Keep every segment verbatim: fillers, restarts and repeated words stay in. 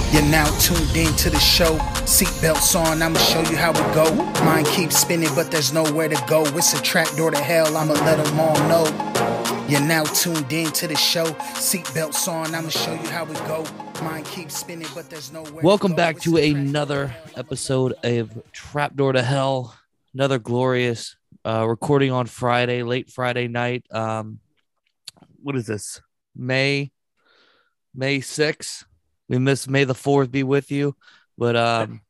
You're now tuned in to the show. Seatbelts on, I'ma show you how it go. Mind keeps spinning, but there's nowhere to go. It's a trap door to hell, I'ma let them all know. You're now tuned in to the show. Seatbelts on, I'ma show you how it go. Mind keeps spinning, but there's nowhere Welcome to go. back It's to a trap another door to hell. episode of Trapdoor to Hell. Another glorious uh, recording on Friday, late Friday night. Um, what is this? May May sixth. We miss May the fourth be with you. But um,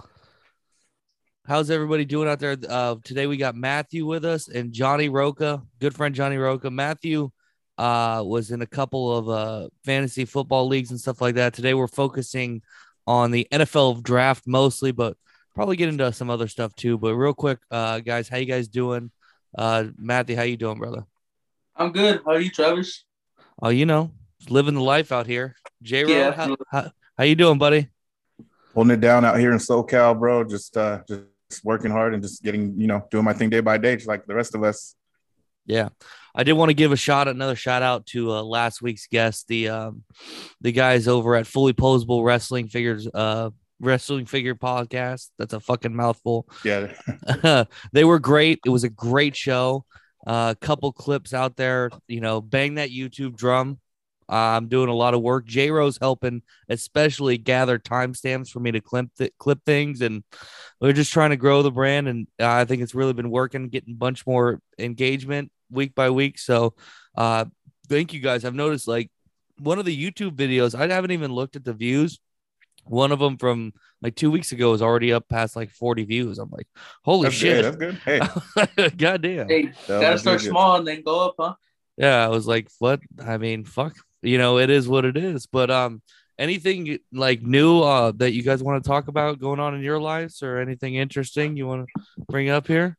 how's everybody doing out there? Uh, today we got Matthew with us and Johnny Roca, good friend Johnny Roca. Matthew uh, was in a couple of uh, fantasy football leagues and stuff like that. Today we're focusing on the N F L draft mostly, but probably get into some other stuff too. But real quick, uh, guys, how you guys doing? Uh, Matthew, how you doing, brother? I'm good. How are you, Travis? Oh, you know, living the life out here. J-Ro, Yeah, how, absolutely. how, how you doing, buddy? Holding it down out here in SoCal, bro. Just uh just working hard and just getting, you know, doing my thing day by day, just like the rest of us. Yeah, I did want to give a shot, another shout out to uh, last week's guest, the um, the guys over at Fully Posable Wrestling Figures, uh, Wrestling Figure Podcast. That's a fucking mouthful. Yeah. They were great. It was a great show. A uh, couple clips out there. You know, bang that YouTube drum. Uh, I'm doing a lot of work. J-Ro's helping, especially gather timestamps for me to clip th- clip things, and we're just trying to grow the brand. And uh, I think it's really been working, getting a bunch more engagement week by week. So, uh, thank you guys. I've noticed like one of the YouTube videos. I haven't even looked at the views. One of them from like two weeks ago is already up past like forty views. I'm like, holy That's shit! good. That's good. Hey, Goddamn. Hey, That gotta was start good. small and then go up, huh? Yeah, I was like, what? I mean, fuck. You know, it is what it is. But um, anything like new uh that you guys want to talk about going on in your lives, or anything interesting you want to bring up here?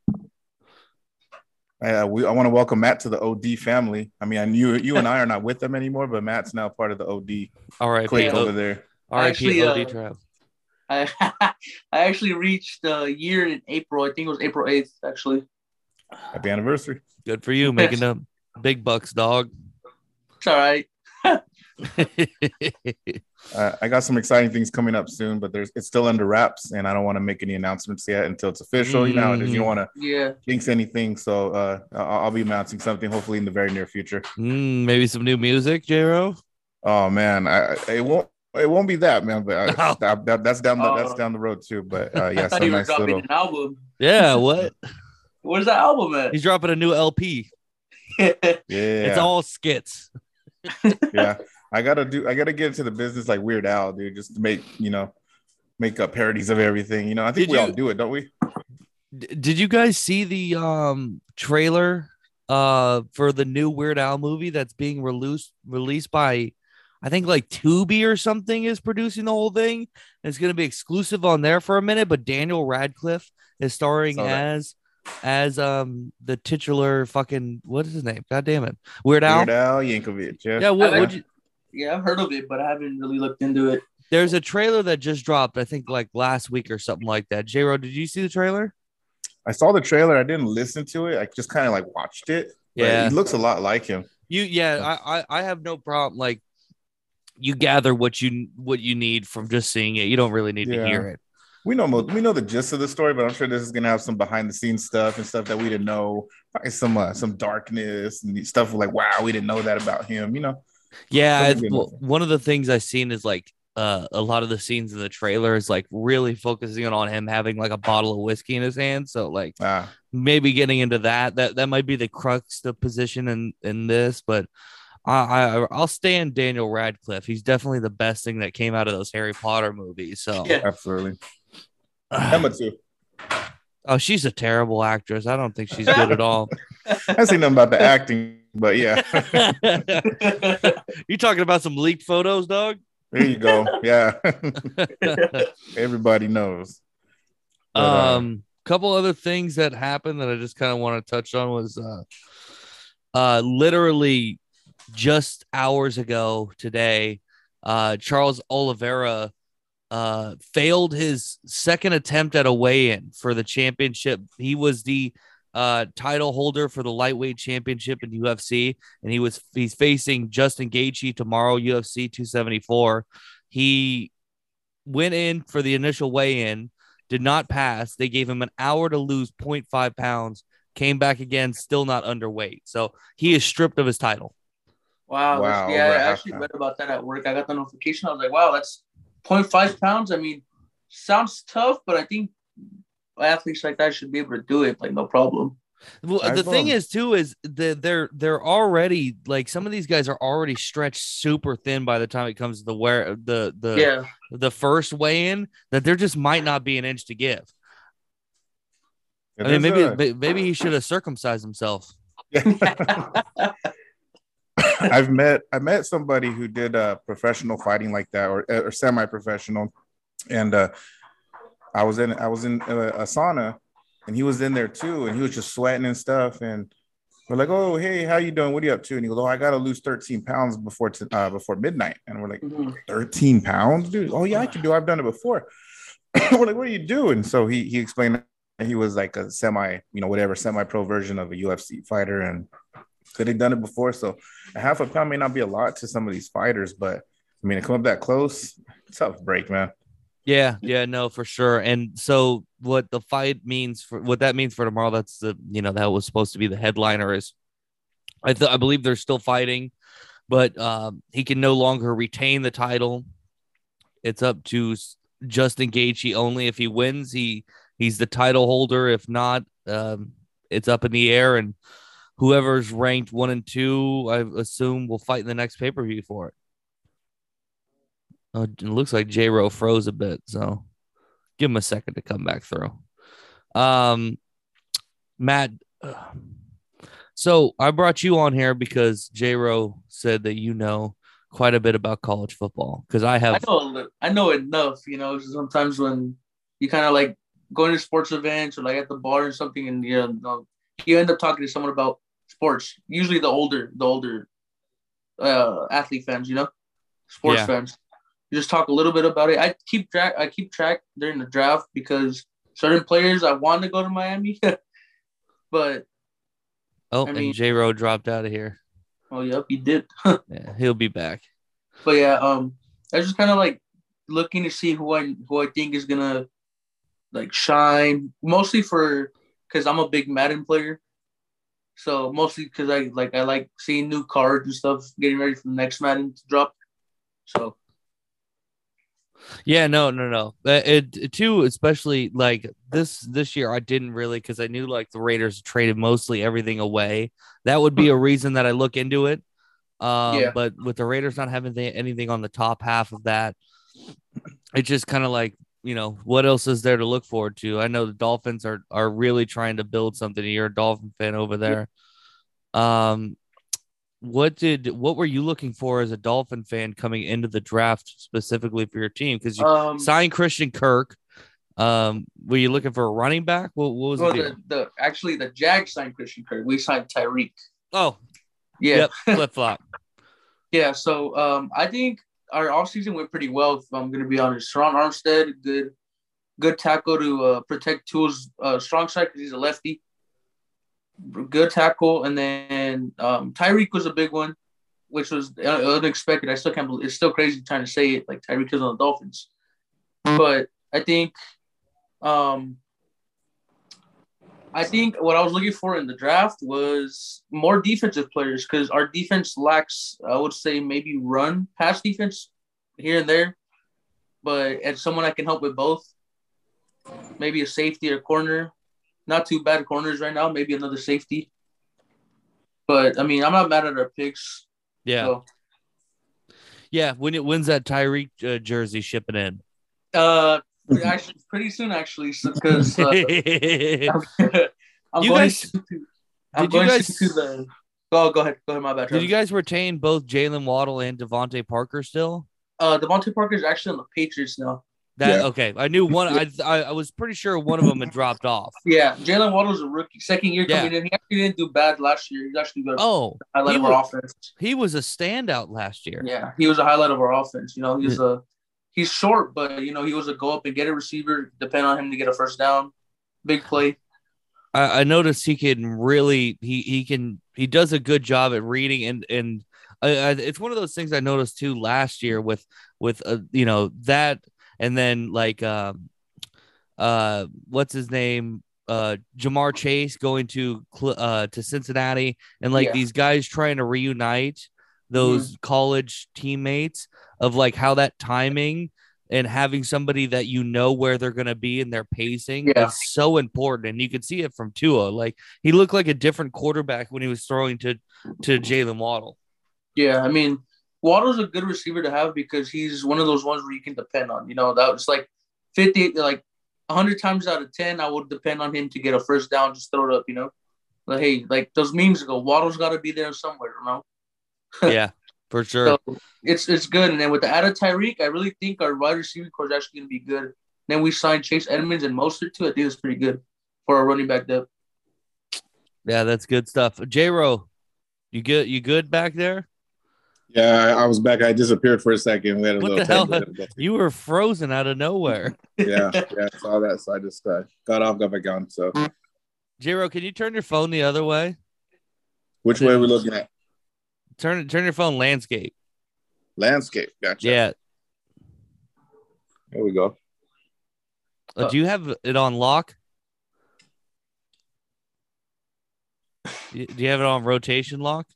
Uh, we, I want to welcome Matt to the O D family. I mean, I knew you and I are not with them anymore, but Matt's now part of the O D All right, clique Yeah. over there. R I P Actually, O D uh, Trav. I I actually reached a year in April. I think it was April eighth, actually. Happy anniversary. Good for you, making them big bucks, dog. It's all right. Uh, I got some exciting things coming up soon, but there's it's still under wraps, and I don't want to make any announcements yet until it's official. You know, how it is. You don't want to Yeah. jinx anything, so uh, I'll, I'll be announcing something hopefully in the very near future. Mm, maybe some new music, J-Ro. Oh man, I, I- it won't it won't be that, man, but I, Oh. that, that- that's down the that's Oh. down the road too. But uh, I yeah, thought some you were nice dropping little. an album. Yeah, what? Where's that album at? He's dropping a new L P. Yeah, It's all skits. yeah. I gotta do. I gotta get into the business like Weird Al, dude, just to make you know, make up parodies of everything. You know, I think Did we all you- do it, don't we? D- did you guys see the um trailer uh for the new Weird Al movie that's being released released by I think like Tubi or something is producing the whole thing? And it's gonna be exclusive on there for a minute, but Daniel Radcliffe is starring Saw that. as as um the titular fucking what is his name? God damn it. Weird Al. Weird Al Yankovic. Yeah. Yeah, what I would like- you Yeah, I've heard of it, but I haven't really looked into it. there's a trailer that just dropped, I think like last week or something like that. J-Ro, did you see the trailer? I saw the trailer. I didn't listen to it. I just kind of like watched it. But Yeah. he looks a lot like him. You yeah, I, I I have no problem. Like you gather what you what you need from just seeing it. You don't really need Yeah. to hear it. We know mo- we know the gist of the story, but I'm sure this is gonna have some behind the scenes stuff and stuff that we didn't know. Probably some uh, some darkness and stuff like, wow, we didn't know that about him. You know. Yeah, Doesn't it's, get well, nothing. one of the things I've seen is like uh, a lot of the scenes in the trailer is like really focusing on him having like a bottle of whiskey in his hand. So like Ah, maybe getting into that that that might be the crux of position in in this, but. I, I I'll stand Daniel Radcliffe. He's definitely the best thing that came out of those Harry Potter movies. So Yeah. absolutely. Emma too. oh, she's a terrible actress. I don't think she's good at all. I see nothing about the acting, but yeah, You talking about some leaked photos, dog? there you go. Yeah, everybody knows. But, uh, um, couple other things that happened that I just kind of want to touch on was uh, uh, literally just hours ago today, uh, Charles Oliveira uh, failed his second attempt at a weigh-in for the championship. He was the uh, title holder for the lightweight championship in U F C, and he was he's facing Justin Gaethje tomorrow, U F C two seventy-four. He went in for the initial weigh-in, did not pass. They gave him an hour to lose zero point five pounds, came back again, still not underweight. So he is stripped of his title. Wow. That's, Wow, yeah, over I a half actually pound. read about that at work. I got the notification. I was like, wow, that's zero point five pounds. I mean, sounds tough, but I think athletes like that should be able to do it, like, no problem. Well, the I've, thing um, is, too, is that they're they're already like some of these guys are already stretched super thin by the time it comes to the wear the the Yeah. the first weigh in that there just might not be an inch to give. Yeah, I mean, there's maybe a- may- maybe he should have circumcised himself. I've met I met somebody who did uh, professional fighting like that, or or semi-professional, and uh, I was in I was in a, a sauna, and he was in there too, and he was just sweating and stuff, and we're like, oh, hey, how you doing? What are you up to? And he goes, oh, I got to lose thirteen pounds before t- uh, before midnight, and we're like, Mhm. thirteen pounds, dude? Oh yeah, I can do. I've done it before. We're like, what are you doing? So he he explained that he was like a semi, you know, whatever semi-pro version of a U F C fighter, and could have done it before. So a half a pound may not be a lot to some of these fighters, but I mean, to come up that close, tough break, man. Yeah, yeah, no, for sure. And so what the fight means for what that means for tomorrow, that's the you know, that was supposed to be the headliner is I th- I believe they're still fighting, but um, he can no longer retain the title. It's up to S- Justin Gaethje only. If he wins, he he's the title holder. If not, um, it's up in the air, and whoever's ranked one and two, I assume, will fight in the next pay per view for it. Uh, it looks like J Ro froze a bit, so give him a second to come back through. Um, Matt, uh, so I brought you on here because J Ro said that you know quite a bit about college football because I I have. know a li- I know enough, you know, sometimes when you kind of like going to sports events or like at the bar or something, and you know, you end up talking to someone about sports, usually the older, the older uh, athlete fans, you know, sports Yeah. fans. You just talk a little bit about it. I keep track. I keep track during the draft because certain players I want to go to Miami, but Oh, I and mean, J Ro dropped out of here. oh yep, he did. Yeah, he'll be back. But yeah, um, I was just kind of like looking to see who I who I think is gonna like shine, mostly for because I'm a big Madden player. So mostly because I like I like seeing new cards and stuff, getting ready for the next Madden to drop. So Yeah, no, no, no. Uh, It, it too, especially like this this year, I didn't really because I knew like the Raiders traded mostly everything away. That would be a reason that I look into it. Um, yeah, but with the Raiders not having th- anything on the top half of that, it's just kind of like you know what else is there to look forward to. I know the Dolphins are are really trying to build something. You're a Dolphin fan over there. Um, what did what were you looking for as a Dolphin fan coming into the draft specifically for your team? Because you um, signed Christian Kirk. Um, were you looking for a running back? What, what was well, the deal? the, the actually the Jags signed Christian Kirk. We signed Tyreek. Oh, Yeah, yep, flip flop. yeah. So um, I think our offseason went pretty well. If I'm gonna be honest, Ron Armstead, good, good tackle to uh, protect Tua's uh, strong side because he's a lefty. Good tackle, and then um, Tyreek was a big one, which was unexpected. I still can't believe it's still crazy trying to say it like Tyreek is on the Dolphins, but I think, um, I think what I was looking for in the draft was more defensive players because our defense lacks, I would say, maybe run pass defense here and there, but as someone that can help with both, maybe a safety or corner. Not too bad corners right now. Maybe another safety. But, I mean, I'm not mad at our picks. Yeah, So, yeah. When it wins that Tyreek uh, jersey shipping in. uh, actually, pretty soon, actually, because uh, Did I'm You going guys- to, I'm did you going guys- to the. Oh, go ahead. Go ahead. My bad. you guys retain both Jalen Waddle and Devontae Parker still? Uh, Devontae Parker is actually on the Patriots now. That Yeah. okay. I knew one. I, I I was pretty sure one of them had dropped off. Yeah, Jalen Waddle's a rookie, second year Yeah. coming in. He actually didn't do bad last year. He's actually good. Oh, highlight he of our was, offense. he was a standout last year. Yeah, he was a highlight of our offense. You know, he's a he's short, but you know he was a go up and get a receiver. Depend on him to get a first down, big play. I, I noticed he can really he he can he does a good job at reading and and uh, it's one of those things I noticed too last year with with uh, you know that and then like um uh what's his name uh Jamar Chase going to uh to Cincinnati, and like Yeah. these guys trying to reunite those Mhm. college teammates, of like how that timing and having somebody that you know where they're going to be in their pacing Yeah. is so important. And you could see it from Tua. Like he looked like a different quarterback when he was throwing to to Jalen Waddle. Yeah, I mean, Waddle's a good receiver to have because he's one of those ones where you can depend on. You know, that was like fifty, like a hundred times out of ten, I would depend on him to get a first down, just throw it up. You know, like hey, like those memes go, Waddle's got to be there somewhere. You know. Yeah, for sure. So it's it's good. And then with the add of Tyreek, I really think our wide receiving core is actually going to be good. Then we signed Chase Edmonds and Mostert too. I think it's pretty good for our running back depth. Yeah, that's good stuff. J-Ro, you good? You good back there? Yeah, I, I was back. I disappeared for a second. We had a What little the hell? technical difficulty. You were frozen out of nowhere. Yeah, yeah, I saw that. So I just uh, got off, got back on. So, J-Ro, can you turn your phone the other way? which way are we looking at? Turn turn your phone landscape. Landscape. Gotcha. Yeah. There we go. Uh, do you have it on lock? Do you have it on rotation lock?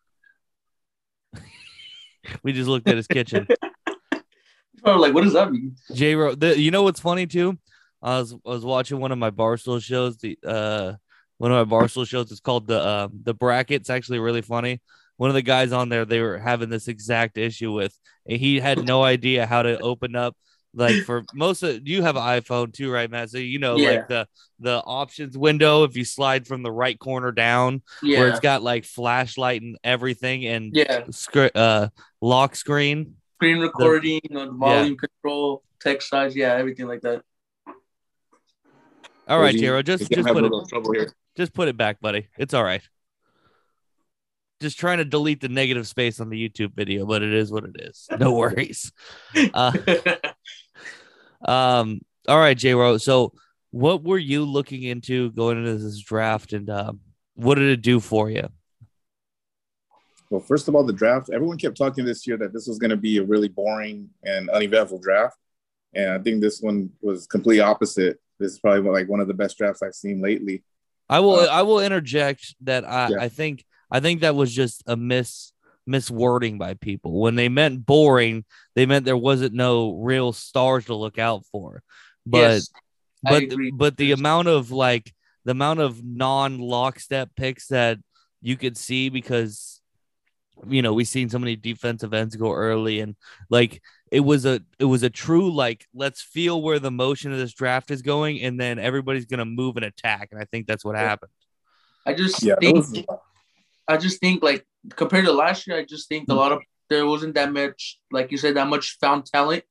We just looked at his kitchen. I was like, what does that mean? J-Ro, the, you know what's funny too? I was I was watching one of my Barstool shows. The uh, one of my Barstool shows is called the uh, the bracket. It's actually really funny. One of the guys on there, they were having this exact issue with, and he had no idea how to open up. Like for most of you have an iPhone too, right, Matt? So you know, Yeah. like the the options window, if you slide from the right corner down, Yeah. where it's got like flashlight and everything, and Yeah. sc- uh, lock screen. Screen recording, you know, the volume control, text size, yeah, everything like that. All right, He- J-Ro, he's just gonna just have put a it little trouble here. just put it back, buddy. It's all right. Just trying to delete the negative space on the YouTube video, but it is what it is. No worries. Uh, um. All right, J-Ro. So, what were you looking into going into this draft, and um, what did it do for you? Well, first of all, the draft. Everyone kept talking this year that this was going to be a really boring and uneventful draft, and I think this one was completely opposite. This is probably like one of the best drafts I've seen lately. I will. Uh, I will interject that I. yeah. I think. I think that was just a mis miswording by people. When they meant boring, they meant there wasn't no real stars to look out for. But Yes, I but agree. but the amount of like the amount of non lockstep picks that you could see, because you know we've seen so many defensive ends go early, and like it was a it was a true like let's feel where the motion of this draft is going, and then everybody's gonna move and attack, and I think that's what happened. I just Yeah, think those- I just think like compared to last year, I just think a lot of there wasn't that much, like you said, that much found talent.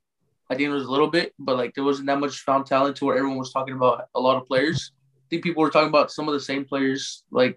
I think it was a little bit, but like there wasn't that much found talent to where everyone was talking about a lot of players. I think people were talking about some of the same players, like,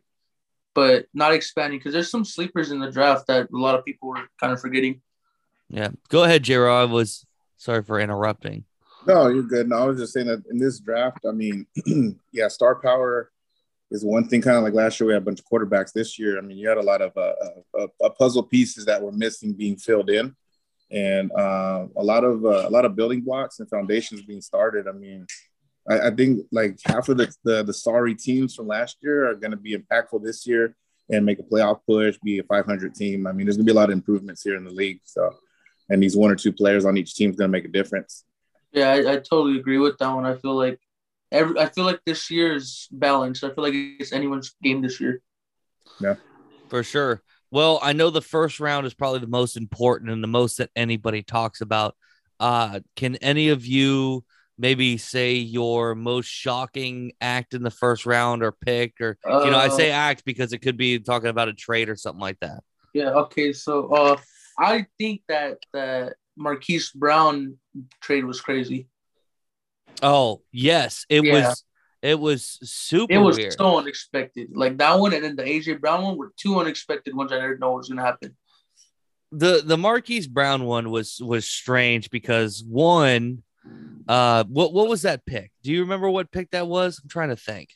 but not expanding because there's some sleepers in the draft that a lot of people were kind of forgetting. Yeah, go ahead, J-Ro. I was sorry for interrupting. No, you're good. No, I was just saying that in this draft, I mean, yeah, star power is one thing. Kind of like last year, we had a bunch of quarterbacks. This year, I mean, you had a lot of uh, uh, uh, puzzle pieces that were missing being filled in, and uh, a lot of uh, a lot of building blocks and foundations being started. I mean, I, I think like half of the, the the sorry teams from last year are going to be impactful this year and make a playoff push, be a five hundred team. I mean, there's going to be a lot of improvements here in the league. So, and these one or two players on each team is going to make a difference. Yeah, I, I totally agree with that one. I feel like every I feel like this year is balanced. I feel like it's anyone's game this year. Yeah, For sure. Well, I know the first round is probably the most important and the most that anybody talks about. Uh, can any of you maybe say your most shocking act in the first round or pick, or Uh, you know, I say act because it could be talking about a trade or something like that. Yeah. Okay. So, uh, I think that that Marquise Brown trade was crazy. Oh yes, it Yeah. was. It was super It was weird. so unexpected. Like that one, and then the A J Brown one were two unexpected ones. I didn't know what was gonna happen. the the Marquise Brown one was was strange because one, uh, what what was that pick? Do you remember what pick that was? I'm trying to think.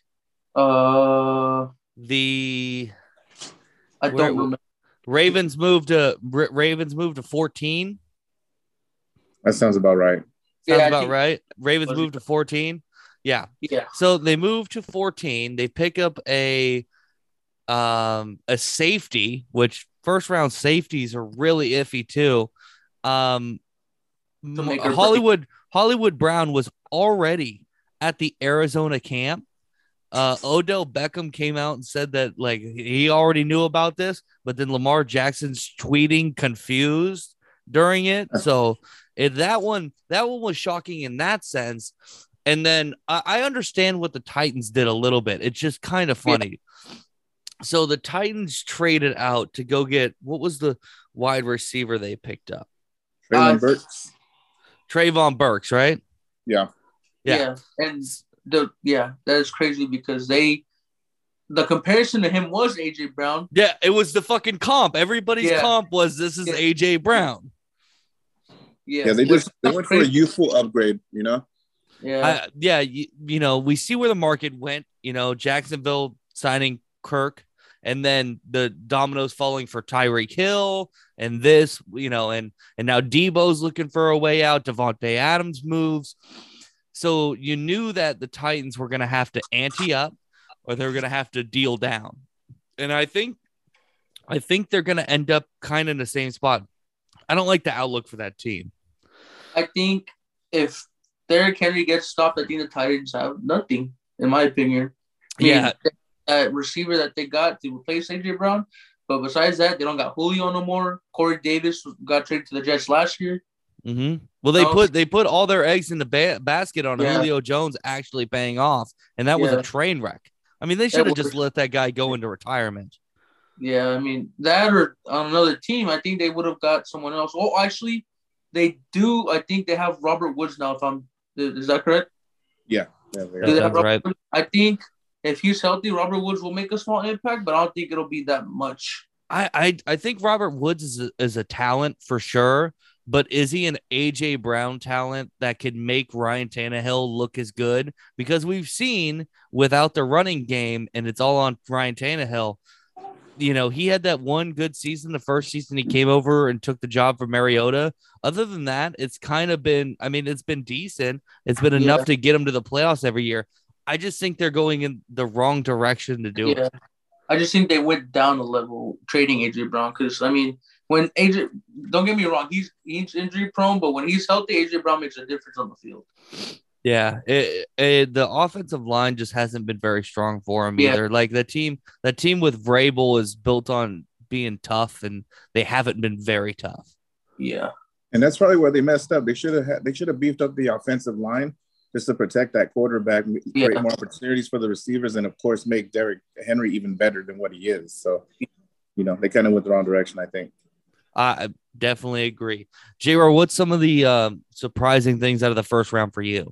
Uh, The I Where- don't remember. Ravens moved to Ra- Ravens moved to fourteen. that sounds about right. Sounds Yeah, I about think- right. Ravens Was moved to fourteen. Yeah. Yeah. So they move to fourteen. They pick up a um a safety, which first round safeties are really iffy too. Um To M- make or break. Hollywood Hollywood Brown was already at the Arizona camp. Uh, Odell Beckham came out and said that like he already knew about this, but then Lamar Jackson's tweeting confused during it. So it, that one that one was shocking in that sense. And then I, I understand what the Titans did a little bit. It's just kind of funny. So the Titans traded out to go get what was the wide receiver they picked up? Traylon Uh, Burks. Trayvon Burks, right? Yeah. Yeah. Yeah. And the yeah, that is crazy because they the comparison to him was A J Brown. Yeah, it was the fucking comp. Everybody's Yeah. comp was this is Yeah. A J Brown. Yeah. Yeah, they Which- just they went for a youthful upgrade, you know. yeah. I, yeah, you, you know, we see where the market went. You know, Jacksonville signing Kirk, and then the dominoes falling for Tyreek Hill, and this, you know, and and now Debo's looking for a way out. Devontae Adams moves, so you knew that the Titans were going to have to ante up, or they were going to have to deal down. And I think, I think they're going to end up kind of in the same spot. I don't like the outlook for that team. I think if Derrick Henry gets stopped, I think the Titans have nothing, in my opinion. I mean, Yeah. that receiver that they got to replace A J Brown, but besides that, they don't got Julio no more. Corey Davis got traded to the Jets last year. Mm-hmm. Well, they No. put they put all their eggs in the ba- basket on Yeah. Julio Jones actually paying off, and that was Yeah. a train wreck. I mean, they should have was- just let that guy go into retirement. Yeah, I mean that or on another team, I think they would have got someone else. Oh, actually, they do. I think they have Robert Woods now. If I'm, is that correct? Yeah. Yeah, they Do are. they have sounds Robert right. Woods? I think if he's healthy, Robert Woods will make a small impact, but I don't think it'll be that much. I I, I think Robert Woods is a, is a talent for sure, but is he an A J Brown talent that could make Ryan Tannehill look as good? Because we've seen without the running game, and it's all on Ryan Tannehill. You know, he had that one good season, the first season he came over and took the job for Mariota. Other than that, it's kind of been, I mean, it's been decent. It's been enough Yeah. to get him to the playoffs every year. I just think they're going in the wrong direction to do Yeah. it. I just think they went down a level trading A J Brown because I mean when A J, don't get me wrong, he's he's injury prone, but when he's healthy, A J Brown makes a difference on the field. Yeah, it, it, the offensive line just hasn't been very strong for him Yeah. either. Like the team, that team with Vrabel is built on being tough, and they haven't been very tough. Yeah, And that's probably where they messed up. They should have had, they should have beefed up the offensive line just to protect that quarterback, create Yeah. more opportunities for the receivers, and of course make Derrick Henry even better than what he is. So, you know, they kind of went the wrong direction, I think. I definitely agree. J-Ro, what's some of the um, surprising things out of the first round for you?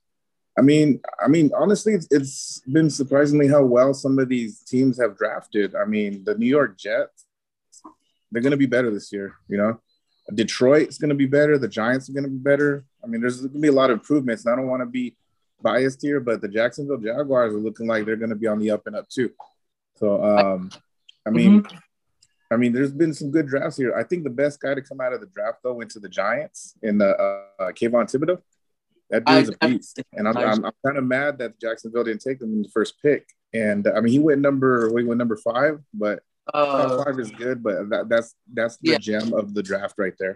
I mean, I mean, honestly, it's, it's been surprisingly how well some of these teams have drafted. I mean, the New York Jets, they're going to be better this year. You know, Detroit's going to be better. The Giants are going to be better. I mean, there's going to be a lot of improvements. And I don't want to be biased here, but the Jacksonville Jaguars are looking like they're going to be on the up and up too. So, um, I mean, Mhm. I mean, there's been some good drafts here. I think the best guy to come out of the draft though went to the Giants in the uh, Kayvon Thibodeau. That dude's I- a beast, and I'm, I'm I'm kind of mad that Jacksonville didn't take him in the first pick. And uh, I mean, he went number he went number five, but uh, top five is good. But that, that's that's the Yeah. gem of the draft right there.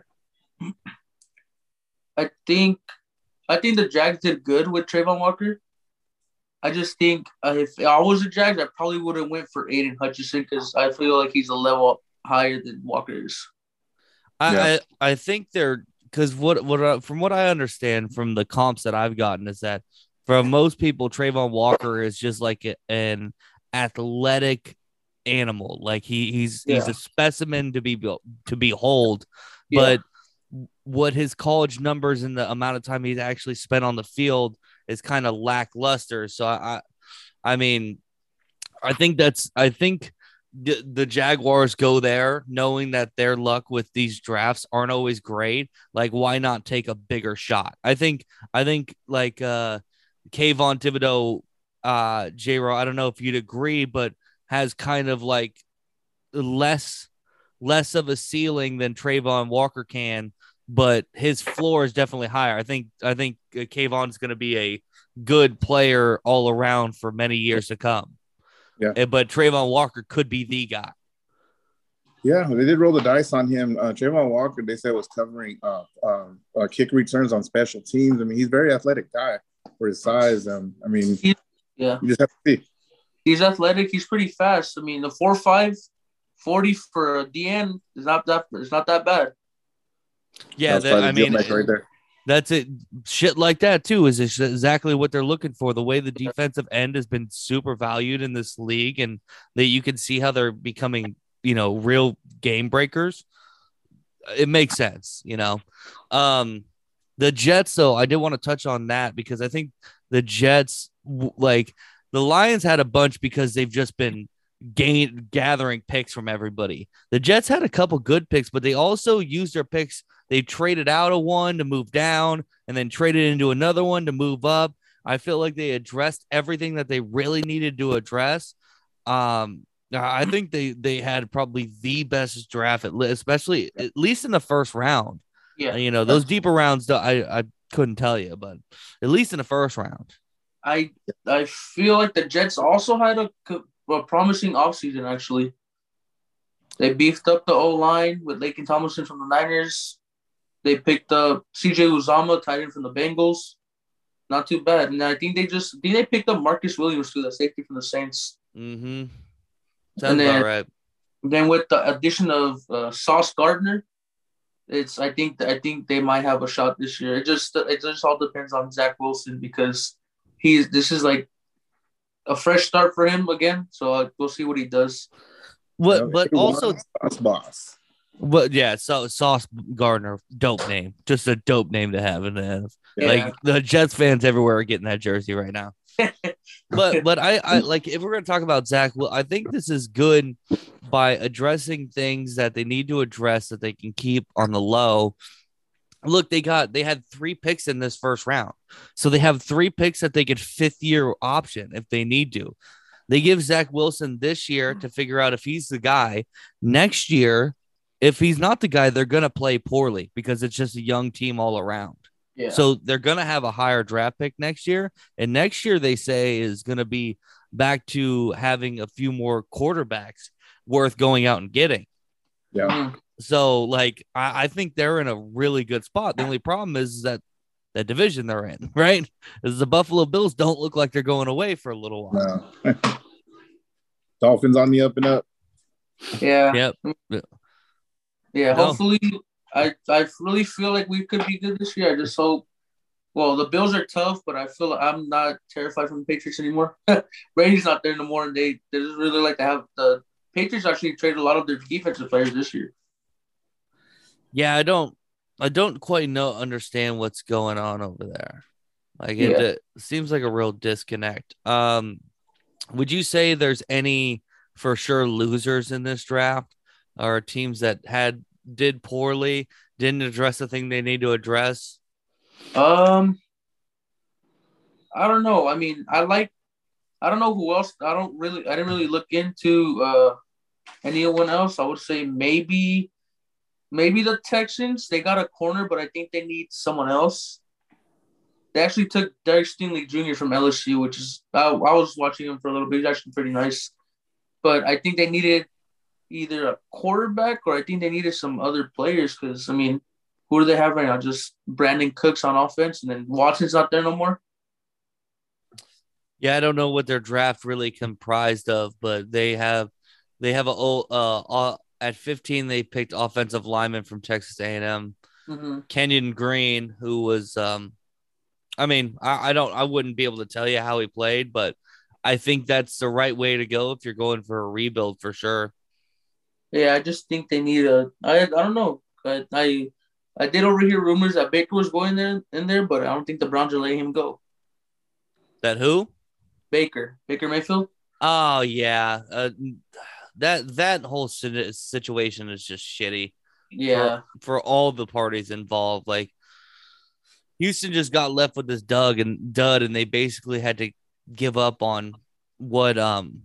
I think I think the Jags did good with Trayvon Walker. I just think uh, if I was the Jags, I probably would have went for Aiden Hutchinson because I feel like he's a level higher than Walker is. I Yeah. I, I think they're because what what I- from what I understand from the comps that I've gotten is that for most people, Trayvon Walker is just like a- an athletic animal. Like he he's he's Yeah. a specimen to be built to behold, Yeah. but what his college numbers and the amount of time he's actually spent on the field is kind of lackluster. So I, I, I mean, I think that's I think the, the Jaguars go there knowing that their luck with these drafts aren't always great. Like, why not take a bigger shot? I think I think like uh, Kayvon Thibodeau, uh, J-Ro, I don't know if you'd agree, but has kind of like less less of a ceiling than Trayvon Walker can. but his floor is definitely higher. I think I think uh, Kayvon is going to be a good player all around for many years to come. Yeah. Uh, But Trayvon Walker could be the guy. Yeah, they did roll the dice on him. Uh, Trayvon Walker, they said, was covering uh, um, uh, kick returns on special teams. I mean, he's a very athletic guy for his size. Um, I mean, He- yeah, you just have to see. he's athletic. He's pretty fast. I mean, the four five, forty for a D N is not that it's not that bad. Yeah, That's that, probably I the deal mean, maker right there. that's it. Shit like that too is exactly what they're looking for. The way the defensive end has been super valued in this league, and that you can see how they're becoming, you know, real game breakers. It makes sense, you know. Um, the Jets, though, I did want to touch on that because I think the Jets, w- like the Lions, had a bunch because they've just been gain gathering picks from everybody. The Jets had a couple good picks, but they also used their picks. They traded out of one to move down and then traded into another one to move up. I feel like they addressed everything that they really needed to address. Um, I think they they had probably the best draft, at le- especially at least in the first round. Yeah, Uh, You know, those deeper rounds, though, I I couldn't tell you, but at least in the first round. I I feel like the Jets also had a, a promising offseason, actually. They beefed up the O-line with Laken Tomlinson from the Niners. They picked up C J Uzama, tight end from the Bengals. Not too bad. And I think they just I think they picked up Marcus Williams, too, the safety from the Saints. Mm-hmm. And Sounds then- about right. Then with the addition of uh, Sauce Gardner, it's I think I think they might have a shot this year. It just it just all depends on Zach Wilson because he's this is like a fresh start for him again. So uh, we'll see what he does. What, Yeah, but he also, won. Boss, boss. but yeah, so Sauce Gardner, dope name, just a dope name to have in the Yeah. like the Jets fans everywhere are getting that jersey right now. but but I, I like if we're gonna talk about Zach, well, I think this is good by addressing things that they need to address that they can keep on the low. Look, they got they had three picks in this first round, so they have three picks that they could fifth year option if they need to. They give Zach Wilson this year to figure out if he's the guy. Next year, if he's not the guy, they're gonna play poorly because it's just a young team all around. Yeah. So they're going to have a higher draft pick next year. And next year, they say, is going to be back to having a few more quarterbacks worth going out and getting. Yeah. Mhm. So, like, I, I think they're in a really good spot. The only problem is that the division they're in, right? Is the Buffalo Bills don't look like they're going away for a little while. No. Dolphins on the up and up. Yeah. Yep. Yeah. No. Hopefully, I I really feel like we could be good this year. I just hope. Well, the Bills are tough, but I feel like I'm not terrified from the Patriots anymore. Brady's not there no more, and they they just really like to have the Patriots actually traded a lot of their defensive players this year. Yeah, I don't, I don't quite know, understand what's going on over there. Like it, Yeah. it seems like a real disconnect. Um, would you say there's any for sure losers in this draft, or teams that had did poorly, didn't address the thing they need to address? Um, I don't know. I mean, I like. I don't know who else. I don't really. I didn't really look into uh anyone else. I would say maybe, maybe the Texans. They got a corner, but I think they need someone else. They actually took Derek Stingley Junior from L S U, which is I, I was watching him for a little bit. He's actually pretty nice, but I think they needed either a quarterback or I think they needed some other players because I mean, who do they have right now? Just Brandon Cooks on offense, and then Watson's not there no more. Yeah, I don't know what their draft really comprised of, but they have they have a old uh, uh at fifteen they picked offensive lineman from Texas A and M, Mm-hmm. Kenyon Green, who was um I mean, I, I don't I wouldn't be able to tell you how he played, but I think that's the right way to go if you're going for a rebuild for sure. Yeah, I just think they need a. I I don't know. I I, I did overhear rumors that Baker was going there in there, but I don't think the Browns are letting him go. That who? Baker, Baker Mayfield. Oh yeah, uh, that that whole si- situation is just shitty Yeah, for all the parties involved. Like Houston just got left with this dud and dud, and they basically had to give up on what um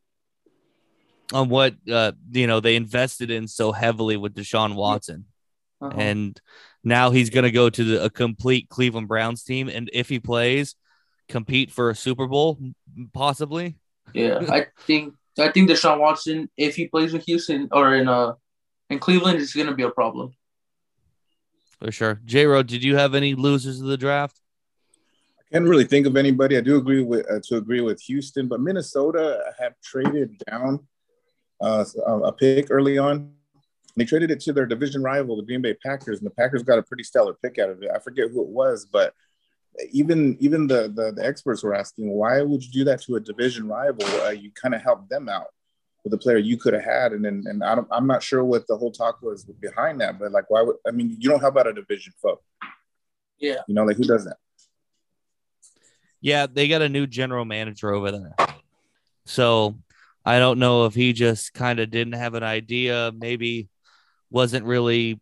on what uh you know they invested in so heavily with Deshaun Watson. Uh-huh. And now he's going to go to the, a complete Cleveland Browns team. And if he plays, compete for a Super Bowl, possibly. Yeah, I think I think Deshaun Watson, if he plays in Houston or in uh in Cleveland, it's going to be a problem. For sure. J-Ro, did you have any losers of the draft? I can't really think of anybody. I do agree with uh, to agree with Houston, but Minnesota have traded down uh, a pick early on. They traded it to their division rival, the Green Bay Packers, and the Packers got a pretty stellar pick out of it. I forget who it was, but even even the the, the experts were asking, why would you do that to a division rival? Uh, you kind of helped them out with a player you could have had, and and, and I don't, I'm not sure what the whole talk was behind that, but like, why would I mean, you don't help out a division foe? Yeah, you know, like who does that? Yeah, they got a new general manager over there, so I don't know if he just kind of didn't have an idea, maybe wasn't really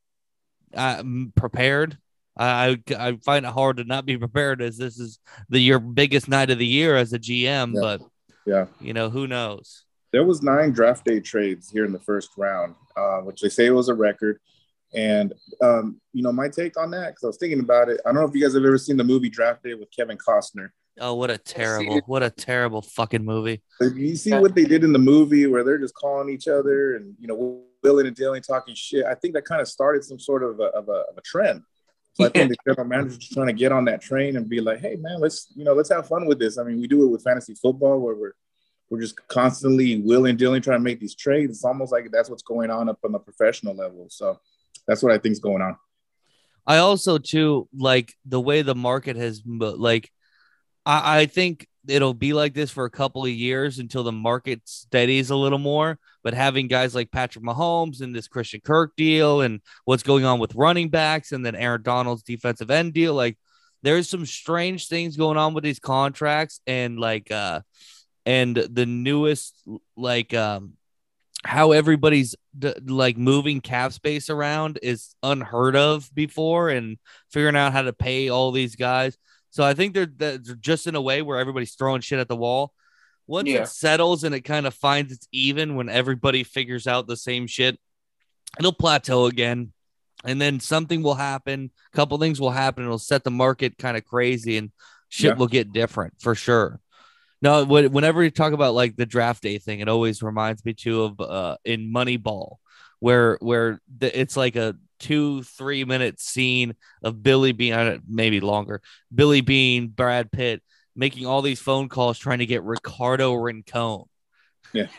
uh, prepared. I I find it hard to not be prepared, as this is the your biggest night of the year as a G M. Yeah. But yeah, you know, who knows? There was nine draft day trades here in the first round, uh, which they say was a record. And um, you know, my take on that, because I was thinking about it. I don't know if you guys have ever seen the movie Draft Day with Kevin Costner. Oh, what a terrible, what a terrible fucking movie! You see what they did in the movie, where they're just calling each other and, you know, willing and dealing, talking shit. I think that kind of started some sort of a, of a, of a trend. So I think the general manager is trying to get on that train and be like, hey man, let's, you know, let's have fun with this. I mean, we do it with fantasy football where we're we're just constantly willing, dealing, trying to make these trades. It's almost like that's what's going on up on the professional level. So that's what I think is going on. I also too like the way the market has, like, I, I think it'll be like this for a couple of years until the market steadies a little more. But having guys like Patrick Mahomes and this Christian Kirk deal and what's going on with running backs and then Aaron Donald's defensive end deal, like there's some strange things going on with these contracts and like, uh, and the newest, like, um, how everybody's d- like moving cap space around is unheard of before, and figuring out how to pay all these guys. So I think they're, they're just in a way where everybody's throwing shit at the wall. Once Yeah. it settles and it kind of finds its even, when everybody figures out the same shit, it'll plateau again. And then something will happen. A couple things will happen. It'll set the market kind of crazy and shit Yeah. will get different for sure. No, whenever you talk about like the draft day thing, it always reminds me too of uh, in Moneyball, where where the, it's like a two three minute scene of Billy Beane, maybe longer, Billy Beane, Brad Pitt making all these phone calls trying to get Ricardo Rincon. Yeah,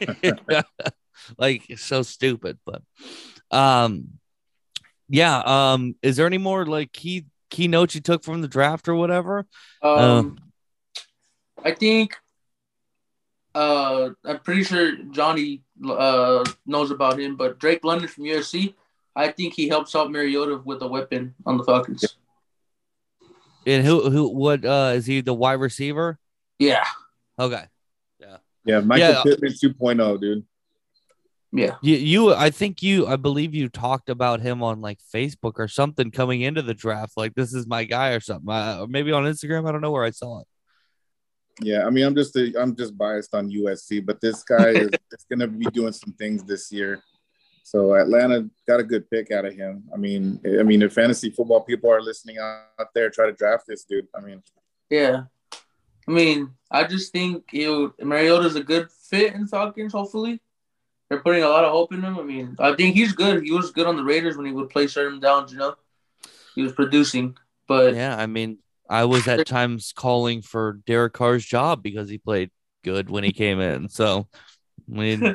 like it's so stupid, but um, yeah. Um, is there any more like key key notes you took from the draft or whatever? Um, uh, I think. Uh, I'm pretty sure Johnny uh, knows about him, but Drake London from U S C, I think he helps out Mariota with a weapon on the Falcons. And who who what uh is he, the wide receiver? Yeah. Okay. Yeah. Yeah, Michael Yeah. Pittman two point oh, dude. Yeah. You you I think you I believe you talked about him on like Facebook or something coming into the draft. Like, this is my guy or something. Uh, or maybe on Instagram. I don't know where I saw it. Yeah, I mean, I'm just a, I'm just biased on U S C, but this guy is, is going to be doing some things this year. So Atlanta got a good pick out of him. I mean, I mean, if fantasy football people are listening out there, try to draft this dude. I mean, Yeah. I mean, I just think he'll, Mariota's a good fit in Falcons, hopefully. They're putting a lot of hope in him. I mean, I think he's good. He was good on the Raiders when he would play certain downs, you know. He was producing. But Yeah, I mean, I was at times calling for Derek Carr's job because he played good when he came in. So, I mean,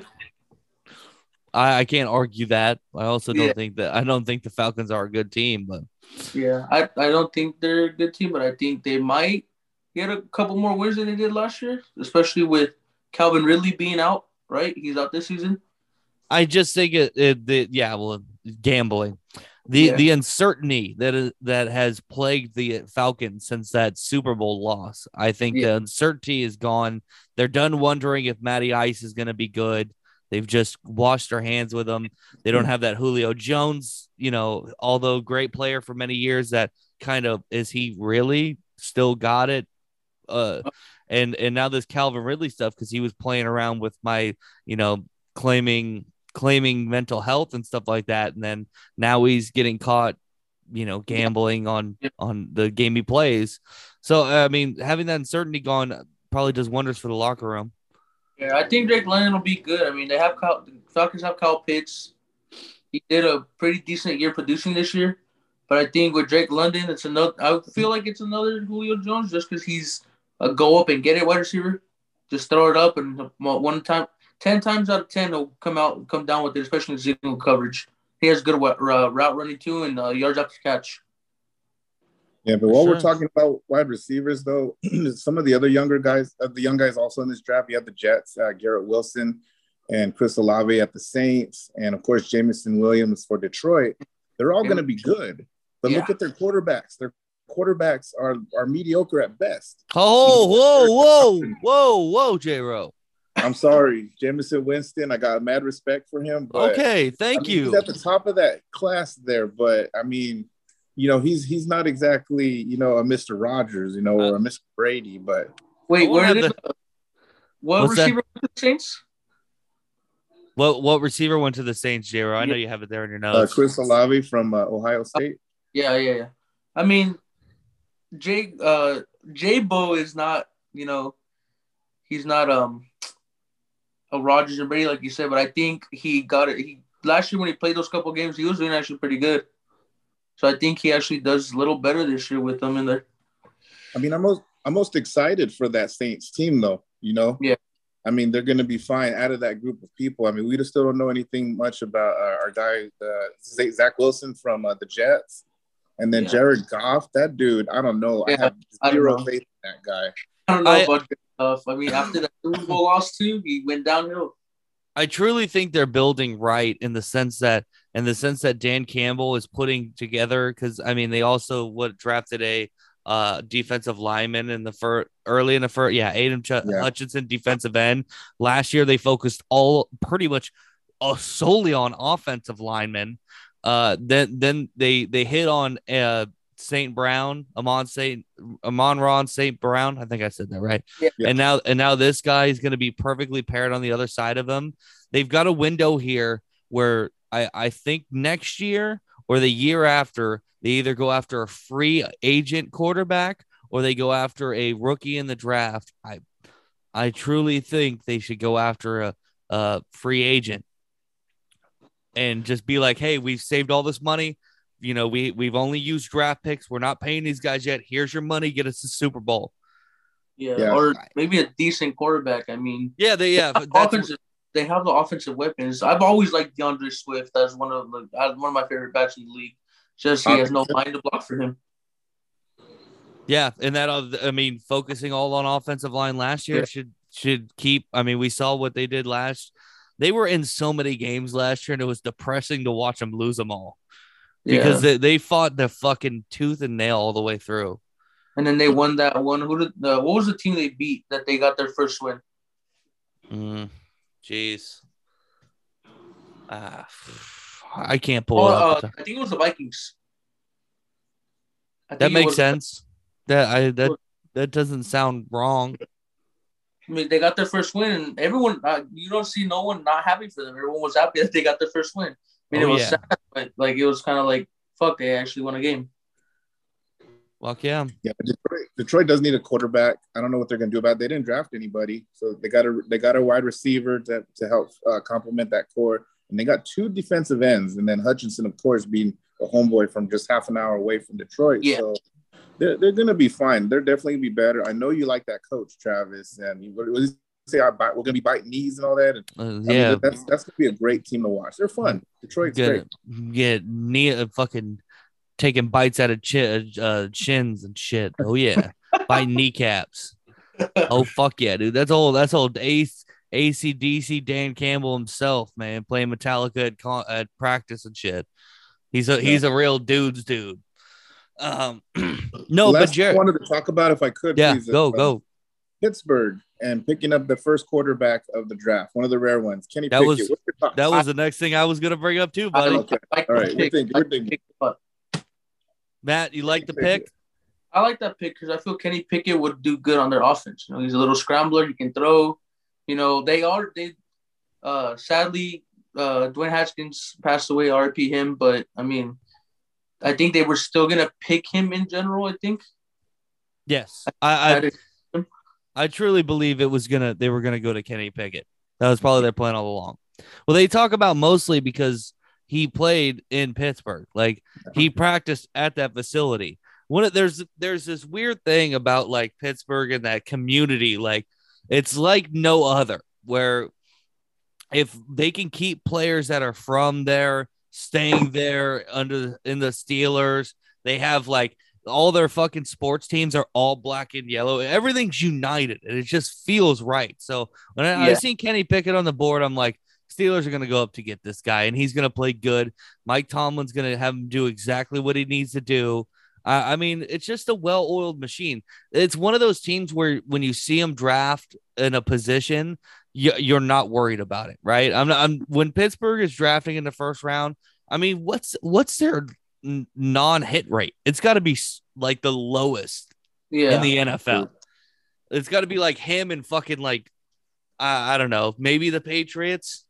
I, I can't argue that. I also don't Yeah. think that I don't think the Falcons are a good team, but yeah, I, I don't think they're a good team, but I think they might get a couple more wins than they did last year, especially with Calvin Ridley being out, right? He's out this season. I just think it, it the yeah, well, gambling. The Yeah. the uncertainty that is, that has plagued the Falcons since that Super Bowl loss. I think Yeah. the uncertainty is gone. They're done wondering if Matty Ice is going to be good. They've just washed their hands with him. They don't have that Julio Jones, you know, although great player for many years, that kind of, is he really still got it? Uh, and and now this Calvin Ridley stuff, because he was playing around with my, you know, claiming claiming mental health and stuff like that, and then now he's getting caught, you know, gambling on on the game he plays. So I mean, having that uncertainty gone probably does wonders for the locker room. Yeah, I think Drake London will be good. I mean, they have Kyle, the Falcons have Kyle Pitts. He did a pretty decent year producing this year, but I think with Drake London, it's another. I feel like it's another Julio Jones just because he's a go up and get it wide receiver. Just throw it up, and one time, ten times out of ten, he'll come out, come down with it, especially in single coverage. He has good uh, route running too, and uh, yards after catch. Yeah, but while sure. we're talking about wide receivers, though, some of the other younger guys, uh, the young guys also in this draft, you have the Jets, uh, Garrett Wilson and Chris Olave at the Saints, and of course Jameson Williams for Detroit. They're all going to be good, but yeah. look at their quarterbacks. Their quarterbacks are are mediocre at best. Oh, whoa, whoa, whoa, whoa, J-Ro. I'm sorry, Jameson Winston. I got mad respect for him. But, okay, thank I mean, you. He's at the top of that class there, but I mean, you know, he's he's not exactly, you know, a Mister Rogers, you know, or a Mister Brady. But wait, where did the, what receiver went to the Saints? What what receiver went to the Saints, J-Ro? I know you have it there in your notes. Uh, Chris Olave from uh, Ohio State. Yeah, yeah, yeah. I mean, Jay uh, J-Bo is not, you know, he's not um. a Rodgers and Brady, like you said, but I think he got it. He last year when he played those couple games, he was doing actually pretty good. So I think he actually does a little better this year with them in there. I mean, I'm most I'm most excited for that Saints team, though. You know, yeah. I mean, they're going to be fine out of that group of people. I mean, we just still don't know anything much about uh, our guy, uh, Zach Wilson from uh, the Jets, and then yeah. Jared Goff. That dude, I don't know. Yeah, I have zero I faith in that guy. I don't know I, about stuff. I mean, after that Super Bowl loss too, he went downhill. I truly think they're building right in the sense that, in the sense that Dan Campbell is putting together. Because I mean, they also what drafted a uh, defensive lineman in the first, early in the first. Yeah, Aiden Ch- yeah. Hutchinson, defensive end. Last year, they focused all pretty much uh, solely on offensive linemen. Uh, then then they they hit on uh. Saint Brown, Amon Saint Amon-Ra Saint Brown. I think I said that right. Yeah. And now and now this guy is going to be perfectly paired on the other side of him. They've got a window here where I, I think next year or the year after, they either go after a free agent quarterback or they go after a rookie in the draft. I I truly think they should go after a, a free agent and just be like, hey, we've saved all this money. You know, we, we've only used draft picks. We're not paying these guys yet. Here's your money. Get us the Super Bowl. Yeah, yeah. Or maybe a decent quarterback. I mean, yeah, they yeah. They have, offensive, they have the offensive weapons. I've always liked DeAndre Swift as one of the one of my favorite backs in the league. Just he has no line to block for him. Yeah, and that I mean, focusing all on offensive line last year yeah. should should keep. I mean, we saw what they did last. They were in so many games last year, and it was depressing to watch them lose them all. Because yeah. they, they fought the fucking tooth and nail all the way through. And then they won that one. Who did the, what was the team they beat that they got their first win? Mm, jeez. Uh, I can't pull oh, it up. Uh, I think it was the Vikings. That makes sense. That I that that doesn't sound wrong. I mean, they got their first win, and everyone, uh, you don't see no one not happy for them. Everyone was happy that they got their first win. I mean, oh, it was yeah. sad, but like it was kind of like, fuck, they actually won a game. Fuck yeah. Yeah, Detroit, Detroit does need a quarterback. I don't know what they're gonna do about it. They didn't draft anybody, so they got a they got a wide receiver to to help uh, complement that core, and they got two defensive ends, and then Hutchinson, of course, being a homeboy from just half an hour away from Detroit. Yeah. So they're they're gonna be fine. They're definitely gonna be better. I know you like that coach, Travis, and you, what did you say? I bite, we're gonna be biting knees and all that. And, uh, yeah, I mean, that's that's gonna be a great team to watch. They're fun. Detroit's get, great. Get knee uh, fucking taking bites out of chi- uh, chins and shit. Oh yeah, biting kneecaps. Oh fuck yeah, dude. That's old. That's old. Ace A C D C Dan Campbell himself, man, playing Metallica at, con- at practice and shit. He's a yeah. he's a real dude's dude. Um, no, Last but Jared, I wanted to talk about, if I could, yeah, please, go uh, go. Pittsburgh and picking up the first quarterback of the draft, one of the rare ones. Kenny that Pickett. was that was the next thing I was gonna bring up too, buddy. Okay. All right, we're thinking, we're thinking. Matt, you like the pick? I like that pick because I feel Kenny Pickett would do good on their offense. You know, he's a little scrambler. He can throw. You know, they are they. Uh, sadly, uh, Dwayne Haskins passed away, R I P him. But I mean, I think they were still gonna pick him in general. I think. Yes, I I, I truly believe it was gonna they were gonna go to Kenny Pickett. That was probably their plan all along. Well, they talk about mostly because he played in Pittsburgh, like he practiced at that facility. One of there's there's this weird thing about like Pittsburgh and that community, like it's like no other, where if they can keep players that are from there staying there under in the Steelers, they have like all their fucking sports teams are all black and yellow. Everything's united and it just feels right. So when I, Yeah. I seen Kenny Pickett on the board, I'm like, Steelers are going to go up to get this guy and he's going to play good. Mike Tomlin's going to have him do exactly what he needs to do. Uh, I mean, it's just a well-oiled machine. It's one of those teams where when you see them draft in a position, you, you're not worried about it, right? I'm not. I'm when Pittsburgh is drafting in the first round. I mean, what's what's their n- non-hit rate? It's got to be s- like the lowest Yeah. in the N F L. It's got to be like him and fucking like I I don't know, maybe the Patriots.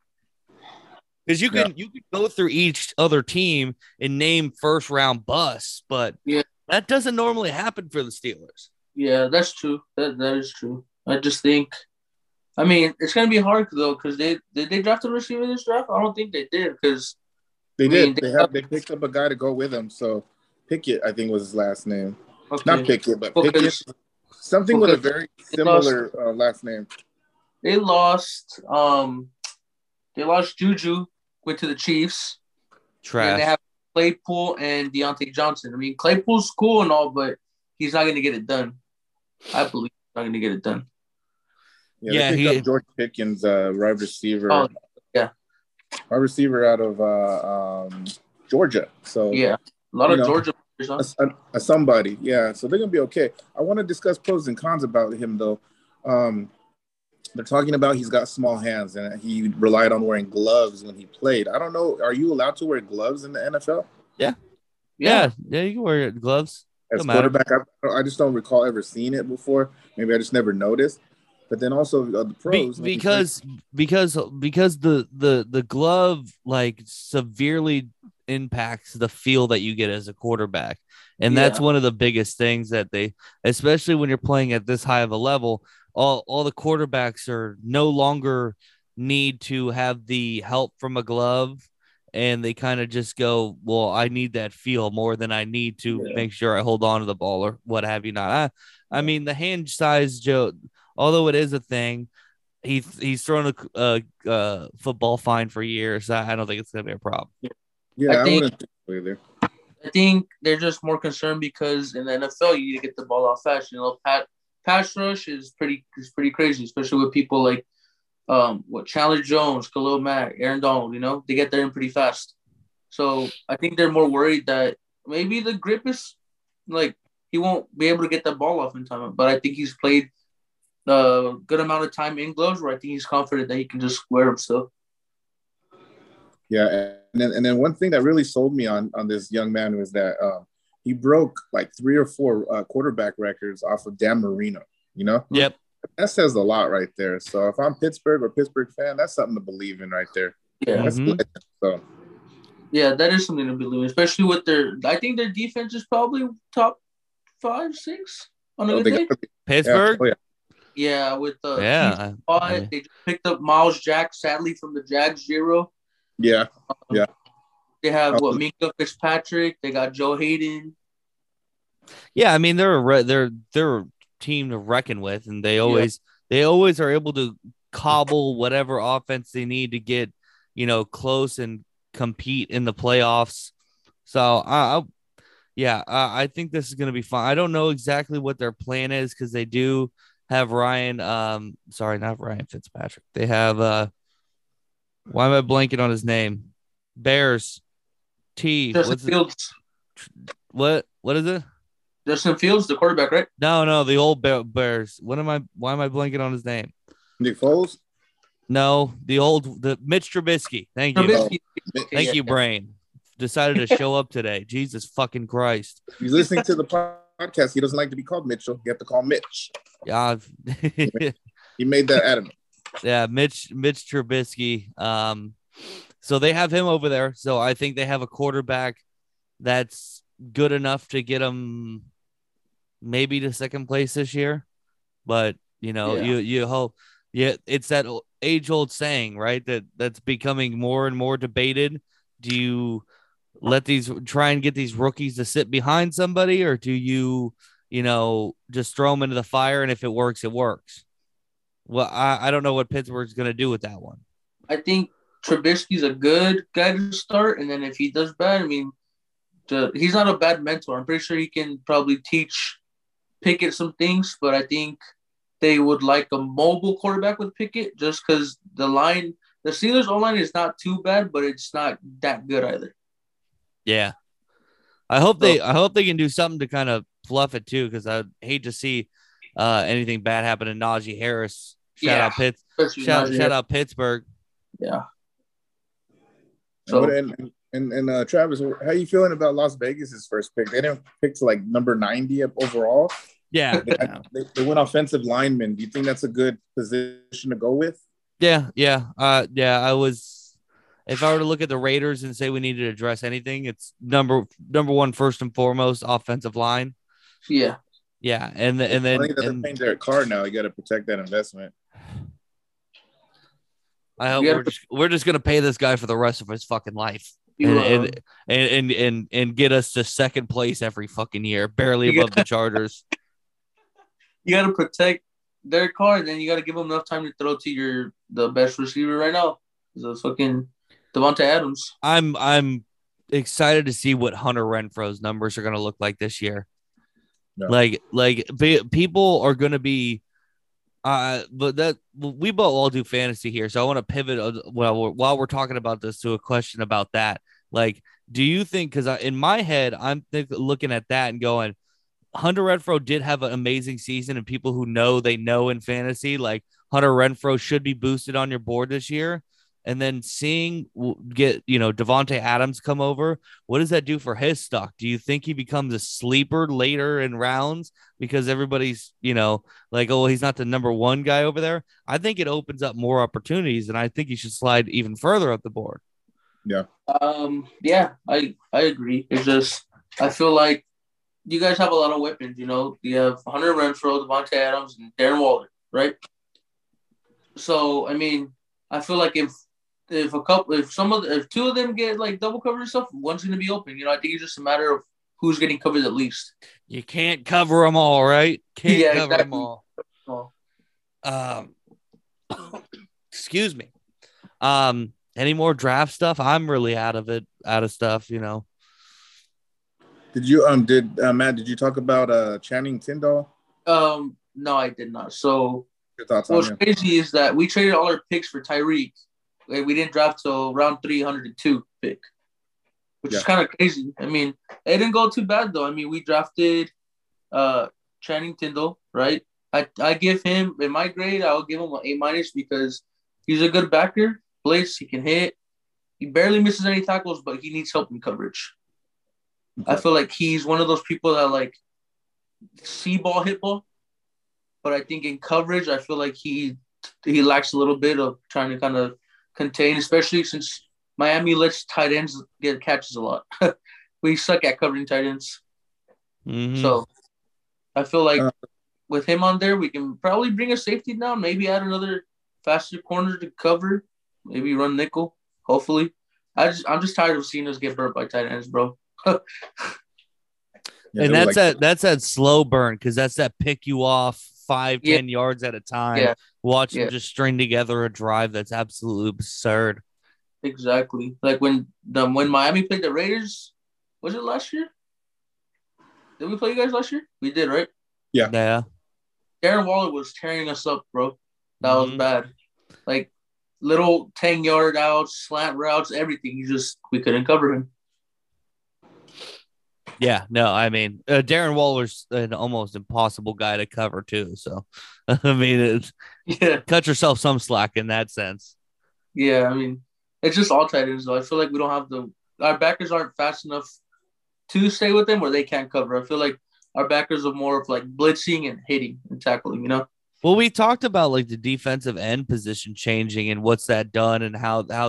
Because you can Yeah. you can go through each other team and name first round busts, but Yeah. that doesn't normally happen for the Steelers. Yeah, that's true. That that is true. I just think, I mean, it's gonna be hard though because they did they draft a receiver this draft. I don't think they did because They I mean, did. they They have. They picked up a guy to go with him. So Pickett, I think, was his last name. okay. Not Pickett, but Because- Pickett. Something with a because very they lost- similar uh, last name. they lost. Um, they lost Juju, went to the Chiefs. Trash. And they have Claypool and Deontay Johnson. I mean, Claypool's cool and all, but he's not gonna get it done. I believe he's not gonna get it done. Yeah, Yeah, they picked he- up George Pickens, uh, wide receiver. Oh, yeah. Wide receiver out of uh, um, Georgia. So Yeah, a lot You of know, Georgia players. Huh? a, a, a somebody. Yeah, so they're gonna be okay. I want to discuss pros and cons about him though. Um, they're talking about he's got small hands and he relied on wearing gloves when he played. I don't know. Are you allowed to wear gloves in the N F L Yeah, yeah, you can wear gloves. as Don't matter. quarterback? I, I just don't recall ever seeing it before. Maybe I just never noticed. But then also uh, the Be- pros when he because because because the the the glove like severely impacts the feel that you get as a quarterback, and that's Yeah. one of the biggest things that they, especially when you're playing at this high of a level, all all the quarterbacks are no longer need to have the help from a glove, and they kind of just go, well, I need that feel more than I need to Yeah. make sure I hold on to the ball or what have you not. I, I mean, the hand size, Joe. Although it is a thing, he he's thrown a, a, a football fine for years. I, I don't think it's gonna be a problem. Yeah, I I, think- wouldn't think so either. I think they're just more concerned because in the N F L you need to get the ball out fast. You know, pat, pass rush is pretty is pretty crazy, especially with people like um what Chandler Jones, Khalil Mack, Aaron Donald. You know, they get there in pretty fast. So I think they're more worried that maybe the grip is like he won't be able to get the ball off in time. But I think he's played a good amount of time in gloves where I think he's confident that he can just wear them still. Yeah, and then and then one thing that really sold me on on this young man was that um, he broke like three or four uh, quarterback records off of Dan Marino. You know, Yep. that says a lot right there. So if I'm Pittsburgh or Pittsburgh fan, that's something to believe in right there. Yeah. That's Mhm. so Yeah, that is something to believe, especially with their. I think their defense is probably top five, six on a oh, good they day. gotta be- Pittsburgh. Yeah, oh, yeah. Yeah, with the Yeah. Keith I- Watt, I mean- they just picked up Miles Jack, sadly from the Jags zero. Yeah, yeah. They have Oh. what Minka Fitzpatrick. They got Joe Hayden. Yeah, I mean they're a re- they're they're a team to reckon with, and they always they always are able to cobble whatever offense they need to get, you know, close and compete in the playoffs. So I, I yeah, I, I think this is going to be fun. I don't know exactly what their plan is because they do have Ryan. Um, sorry, not Ryan Fitzpatrick. They have uh, why am I blanking on his name? Bears. T. Justin What's it? Fields. What? What is it? Justin Fields, the quarterback, right? No, no, the old Bear- Bears. What am I? Why am I blanking on his name? Nick Foles. No, the old the Mitch Trubisky. Thank you, Trubisky. Okay, thank yeah, you, yeah. brain. Decided to show up today. Jesus fucking Christ. He's listening to the podcast. He doesn't like to be called Mitchell. You have to call Mitch. Yeah, I've- He made that adamant. yeah. Mitch Mitch Trubisky. Um, So they have him over there. So I think they have a quarterback that's good enough to get them maybe to second place this year. But, you know, Yeah. you you hope. Yeah, it's that age old saying, right? That that's becoming more and more debated. Do you let these try and get these rookies to sit behind somebody, or do you, you know, just throw them into the fire, and if it works, it works? Well, I, I don't know what Pittsburgh's going to do with that one. I think Trubisky's a good guy to start, and then if he does bad, I mean, the, he's not a bad mentor. I'm pretty sure he can probably teach Pickett some things, but I think they would like a mobile quarterback with Pickett just because the line, the Steelers' O-line is not too bad, but it's not that good either. Yeah. I hope they I hope they can do something to kind of fluff it too, because I'd hate to see uh, anything bad happen to Najee Harris. Shout Yeah, out Pitts. especially Shout, Najee shout Harris. out Pittsburgh. Yeah. So, So and and, and uh, Travis, how you feeling about Las Vegas's first pick? They didn't pick to like number ninety up overall. Yeah. They, they, they went offensive lineman. Do you think that's a good position to go with? Yeah, yeah. Uh yeah, I was if I were to look at the Raiders and say we need to address anything, it's number number one first and foremost offensive line. yeah, Yeah, and the, and then Money doesn't and change their car now. You got to protect that investment. I hope You gotta we're just we're just gonna pay this guy for the rest of his fucking life. you, And, uh, and, and and and and get us to second place every fucking year, barely You above the Chargers. you got to protect their car, and then you got to give them enough time to throw to your the best receiver right now, the fucking Devontae Adams. I'm I'm excited to see what Hunter Renfro's numbers are gonna look like this year. Yeah. Like like be, people are gonna be, uh, but that we both all do fantasy here, so I want to pivot uh, while we're, while we're talking about this to a question about that. Like, do you think? Because in my head, I'm think, looking at that and going, Hunter Renfrow did have an amazing season, and people who know they know in fantasy, like Hunter Renfrow should be boosted on your board this year. And then seeing get you know Devontae Adams come over, what does that do for his stock? Do you think he becomes a sleeper later in rounds because everybody's you know like, oh, he's not the number one guy over there? I think it opens up more opportunities, and I think he should slide even further up the board. Yeah. Um, yeah, I I agree. It's just I feel like you guys have a lot of weapons. You know, you have Hunter Renfrow, Devontae Adams, and Darren Waller, right? So I mean, I feel like if if a couple, if some of the, if two of them get like double coverage and stuff, one's going to be open. You know, I think it's just a matter of who's getting covered at least. You can't cover them all, right? Can't Yeah, cover them exactly. all. Oh. Um, excuse me. Um, any more draft stuff? I'm really out of it, out of stuff, you know. Did you um did uh, Matt? Did you talk about uh Channing Tindall? Um, no, I did not. So Your thoughts on what's him? crazy is that we traded all our picks for Tyreek. Like, we didn't draft till round three hundred two pick, which is Yeah. kind of crazy. I mean, it didn't go too bad though. I mean, we drafted uh Channing Tindall, right? I I give him in my grade, I'll give him an A minus because he's a good backer. Plays, he can hit. He barely misses any tackles, but he needs help in coverage. I feel like he's one of those people that like see ball, hit ball, but I think in coverage, I feel like he he lacks a little bit of trying to kind of contain, especially since Miami lets tight ends get catches a lot. We suck at covering tight ends, Mhm. so I feel like Uh, with him on there, we can probably bring a safety down, maybe add another faster corner to cover, maybe run nickel. Hopefully, I just I'm just tired of seeing us get burnt by tight ends, bro. Yeah, And they were that's like- that that's that slow burn, because that's that pick you off five, Yeah. ten yards at a time. Yeah. Watch Yeah. them just string together a drive that's absolutely absurd. Exactly. Like when the when Miami played the Raiders, was it last year? Did we play you guys last year? We did, right? Yeah. Yeah. Darren Waller was tearing us up, bro. That was Mhm. bad. Like little ten yard outs, slant routes, everything. You just we couldn't cover him. Yeah, no, I mean, uh, Darren Waller's an almost impossible guy to cover too. So, I mean, it's, Yeah, cut yourself some slack in that sense. yeah. I mean, it's just all tight ends though. I feel like we don't have the our backers aren't fast enough to stay with them where they can't cover. I feel like our backers are more of like blitzing and hitting and tackling. You know. Well, we talked about like the defensive end position changing and what's that done and how how that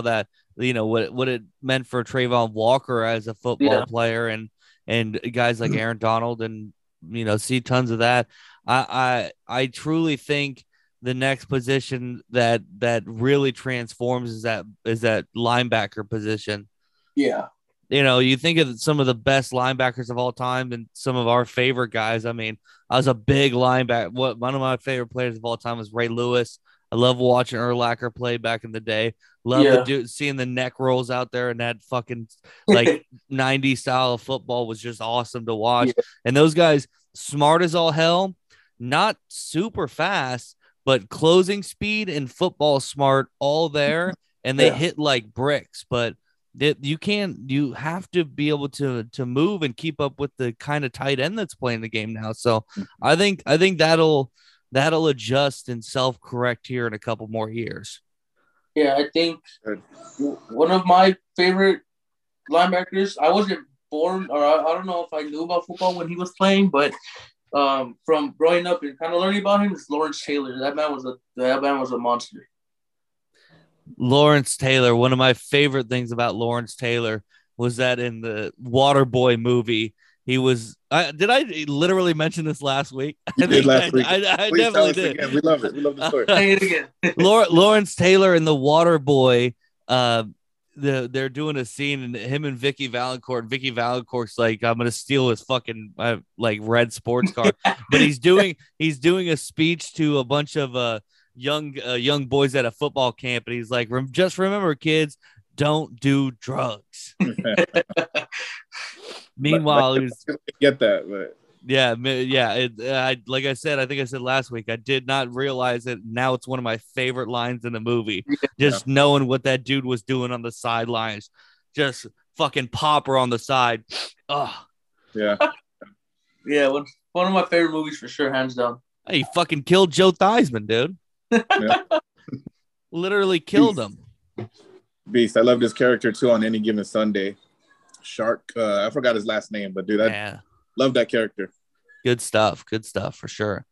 you know, what what it meant for Trayvon Walker as a football Yeah. player, and and guys like Aaron Donald, and you know, see tons of that. I I I truly think the next position that that really transforms is that is that linebacker position. Yeah. You know, you think of some of the best linebackers of all time and some of our favorite guys. I mean, I was a big linebacker. What one of my favorite players of all time was Ray Lewis. I love watching Urlacher play back in the day. Love Yeah. the dude, seeing the neck rolls out there, and that fucking like nineties style of football was just awesome to watch. Yeah. And those guys, smart as all hell, not super fast, but closing speed and football smart all there, and they Yeah. hit like bricks. But that you can't, you have to be able to to move and keep up with the kind of tight end that's playing the game now. So I think I think that'll that'll adjust and self-correct here in a couple more years. Yeah, I think Good. one of my favorite linebackers. I wasn't born, or I, I don't know if I knew about football when he was playing, but um, from growing up and kind of learning about him is Lawrence Taylor. That man was a that man was a monster. Lawrence Taylor, one of my favorite things about Lawrence Taylor was that in the Waterboy movie, he was. I, did I literally mention this last week? You I did think last I, week. I, I Please tell definitely us did. again. We love it. We love the story. Say it again. Law- Lawrence Taylor in the Waterboy. Uh, the they're doing a scene, and him and Vicky Valancourt. Vicky Valancourt's like, I'm gonna steal his fucking uh, like red sports car, but he's doing he's doing a speech to a bunch of uh young uh, young boys at a football camp, and he's like, Rem- just remember, kids, don't do drugs. Meanwhile, he was Get that, but yeah, ma- yeah. It, uh, I like I said, I think I said last week, I did not realize it. Now it's one of my favorite lines in the movie. Just knowing what that dude was doing on the sidelines, just fucking popper on the side. Oh, yeah. Yeah, one, one of my favorite movies for sure, hands down. he fucking killed Joe Theismann, dude. Yeah. Literally killed him. Beast. I love this character too on Any Given Sunday. Shark. Uh, I forgot his last name, but dude, I Yeah, love that character. good stuff. Good stuff for sure.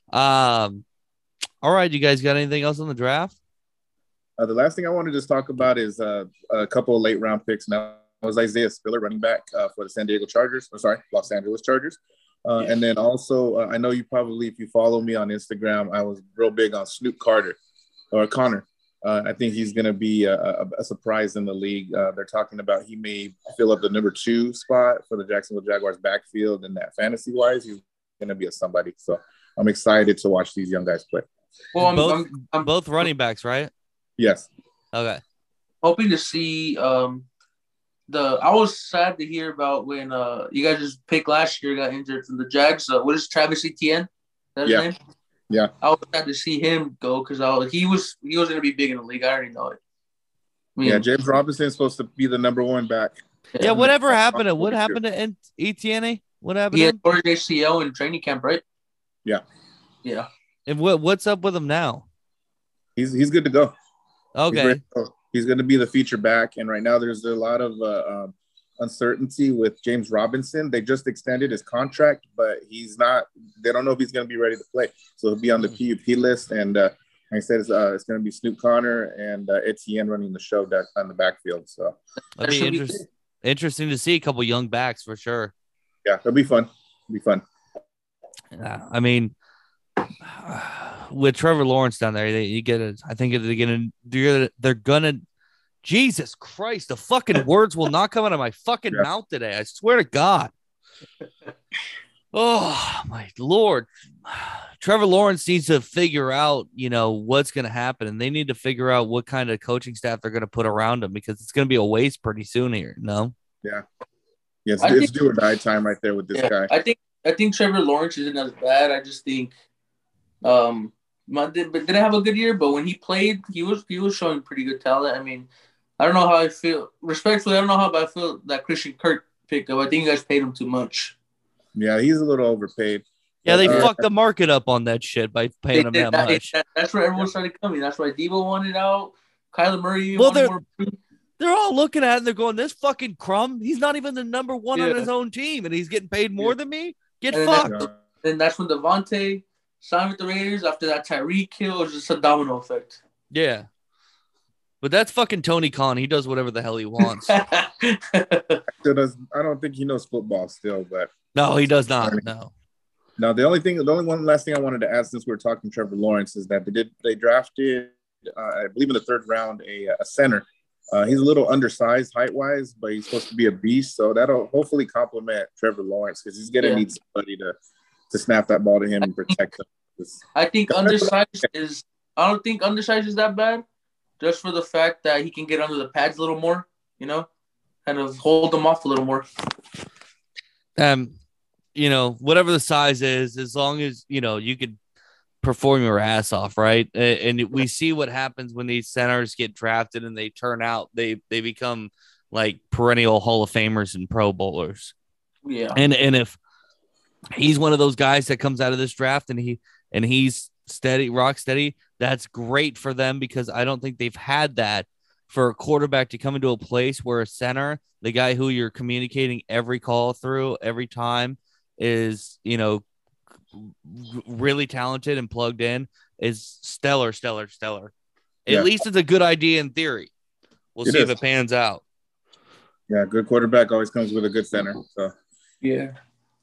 Um, all right, you guys got anything else on the draft? Uh, the last thing I want to just talk about is uh, a couple of late round picks. Now it was Isaiah Spiller, running back uh, for the San Diego Chargers. Or sorry, Los Angeles Chargers. Uh, Yeah. And then also, uh, I know you probably, if you follow me on Instagram, I was real big on Snoop Carter or Connor. Uh, I think he's going to be a, a, a surprise in the league. Uh, they're talking about he may fill up the number two spot for the Jacksonville Jaguars backfield, and that fantasy wise, he's going to be a somebody. So I'm excited to watch these young guys play. Well, I'm, both, I'm, I'm both running backs, right? Yes. Okay. hoping to see um, the. I was sad to hear about when uh, you guys just picked last year got injured from the Jags. Uh, what is Travis Etienne? Is that his Yeah. name? Yeah. I was sad to see him go because he was he was going to be big in the league. I already know it. I mean, Yeah. James Robinson is supposed to be the number one back. Yeah, whatever happened to what happened to N- Etienne? What happened He to had him? torn his A C L in training camp, right? Yeah. Yeah. And what what's up with him now? He's he's good to go. He's, Okay. ready to go. He's going to be the feature back. And right now there's a lot of uh, um, uncertainty with James Robinson. They just extended his contract, but he's not, they don't know if he's going to be ready to play. So he'll be on the P U P list. And uh, like I said, it's, uh, it's going to be Snoop Connor and uh, Etienne running the show back on the backfield. So That'd be should be interest- interesting to see a couple young backs for sure. yeah, it'll be fun. It'll be fun. Yeah, I mean, with Trevor Lawrence down there, they, you get it. I think they're gonna they're, they're gonna. Jesus Christ, the fucking words will not come out of my fucking Yeah. mouth today. I swear to God. Oh my Lord, Trevor Lawrence needs to figure out, you know, what's going to happen, and they need to figure out what kind of coaching staff they're going to put around him because it's going to be a waste pretty soon here. No. Yeah. Yeah, it's, I it's think- do or die time right there with this Yeah, guy. I think I think Trevor Lawrence isn't as bad. I just think um my, did, but didn't have a good year, but when he played, he was he was showing pretty good talent. I mean, I don't know how I feel. Respectfully, I don't know how I feel that Christian Kirk pickup. I think you guys paid him too much. Yeah, he's a little overpaid. Yeah, they Uh, fucked the market up on that shit by paying him They- that that- much. that- that's where everyone started coming. That's why Debo wanted out. Kyler Murray Well, wanted they're- more. They're all looking at it and they're going, this fucking crumb. He's not even the number one on Yeah. his own team, and he's getting paid more Yeah. than me. Get And fucked. Yeah. Then that's when Devontae signed with the Raiders. After that Tyreek kill, it was just a domino effect. Yeah. But that's fucking Tony Khan. He does whatever the hell he wants. Still does, I don't think he knows football still, but No, he does not. No. No, the only thing, the only one last thing I wanted to add since we we're talking Trevor Lawrence is that they did they drafted, uh, I believe in the third round, a, a center. Uh, he's a little undersized height wise, but he's supposed to be a beast. So that'll hopefully complement Trevor Lawrence because he's gonna yeah. need somebody to to snap that ball to him and protect him. I think undersized is. I don't think undersized is that bad. Just for the fact that he can get under the pads a little more, you know, kind of hold them off a little more. Um, you know, whatever the size is, as long as, you know, you could perform your ass off, right? And we see what happens when these centers get drafted and they turn out, they they become like perennial Hall of Famers and Pro Bowlers. Yeah. And and if he's one of those guys that comes out of this draft and he and he's steady, rock steady, that's great for them because I don't think they've had that for a quarterback to come into a place where a center, the guy who you're communicating every call through every time is, you know, really talented and plugged in, is stellar, stellar, stellar. At yeah. least it's a good idea in theory. We'll it see is. if it pans out. Yeah, good quarterback always comes with a good center. So yeah.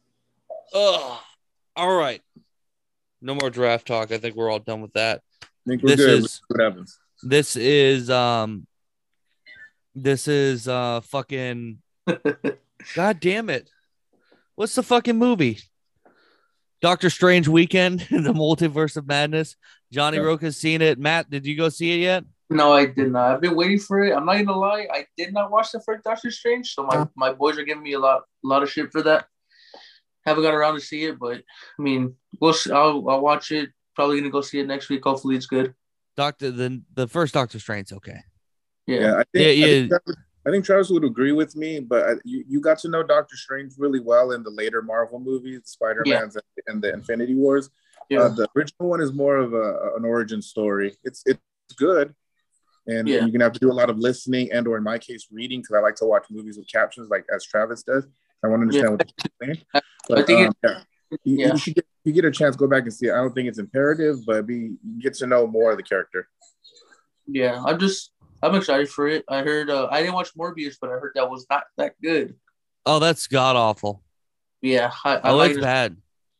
Oh, all right. No more draft talk. I think we're all done with that. I think we're this good. Is, what happens? This is um this is uh fucking God damn it. What's the fucking movie? Doctor Strange Weekend, the Multiverse of Madness. Johnny yeah. Roque has seen it. Matt, did you go see it yet? No, I did not. I've been waiting for it. I'm not gonna lie, I did not watch the first Doctor Strange, so my, my boys are giving me a lot a lot of shit for that. Haven't got around to see it, but I mean, we'll I'll, I'll watch it. Probably gonna go see it next week. Hopefully, it's good. Doctor, the the first Doctor Strange, okay. Yeah, yeah, I think, yeah, yeah. I think, Travis, I think Travis would agree with me, but I, you you got to know Doctor Strange really well in the later Marvel movies, Spider-Man's yeah. and the Infinity Wars. Yeah, uh, the original one is more of a, an origin story. It's it's good, and yeah. you're gonna have to do a lot of listening and, or in my case, reading because I like to watch movies with captions, like as Travis does. I want to understand yeah. what you're saying. But, I think um, yeah. You, yeah. you should get you get a chance, go back and see it. I don't think it's imperative, but be get to know more of the character. Yeah, I'm just I'm excited for it. I heard uh, I didn't watch Morbius, but I heard that was not that good. Oh, that's god awful. Yeah, I, I oh, like it's it. bad.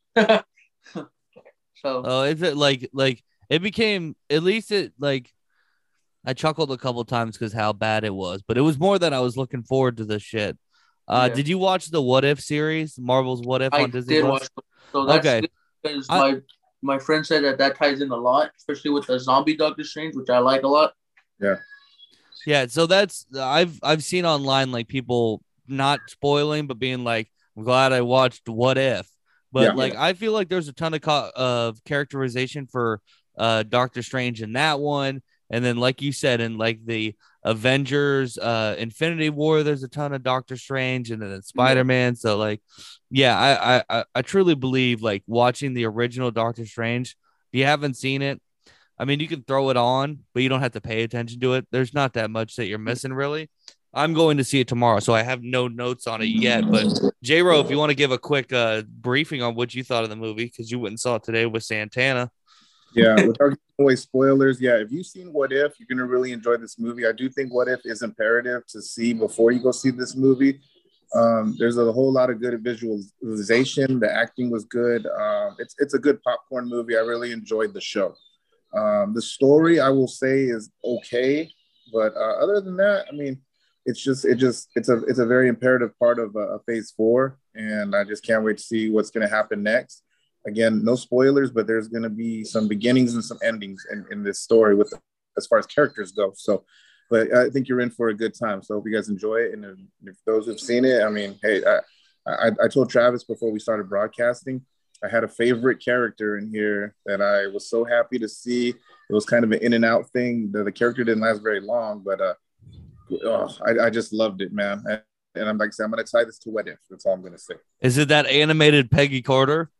So oh, is it like like it became at least it like I chuckled a couple times because how bad it was, but it was more that I was looking forward to this shit. Uh, yeah. Did you watch the What If series, Marvel's What If I on Disney did Plus? watch. So that's okay. good because I, my my friend said that that ties in a lot, especially with the zombie Doctor Strange, which I like a lot. Yeah, yeah. So that's I've I've seen online like people not spoiling, but being like, "I'm glad I watched What If," but yeah. like I feel like there's a ton of co- of characterization for uh, Doctor Strange in that one, and then like you said, in like the Avengers, uh, Infinity War, there's a ton of Doctor Strange, and then Spider-Man. So like, yeah, I, I I truly believe like watching the original Doctor Strange. If you haven't seen it, I mean, you can throw it on, but you don't have to pay attention to it. There's not that much that you're missing, really. I'm going to see it tomorrow, so I have no notes on it yet. But J-Ro, if you want to give a quick uh, briefing on what you thought of the movie, because you went and saw it today with Santana. Yeah, without giving away spoilers, yeah, if you've seen What If, you're going to really enjoy this movie. I do think What If is imperative to see before you go see this movie. Um, there's a whole lot of good visualization. The acting was good. Um, it's it's a good popcorn movie. I really enjoyed the show. Um, the story, I will say, is okay, but uh, other than that, I mean, it's just it just it's a it's a very imperative part of uh, Phase Four, and I just can't wait to see what's going to happen next. Again, no spoilers, but there's going to be some beginnings and some endings in, in this story with as far as characters go. So, but I think you're in for a good time. So, hope you guys enjoy it. And if, if those who've seen it, I mean, hey, I, I, I told Travis before we started broadcasting, I had a favorite character in here that I was so happy to see. It was kind of an in and out thing. The, the character didn't last very long, but uh, oh, I, I just loved it, man. And, and I'm like, I'm going to tie this to What If. That's all I'm going to say. Is it that animated Peggy Carter?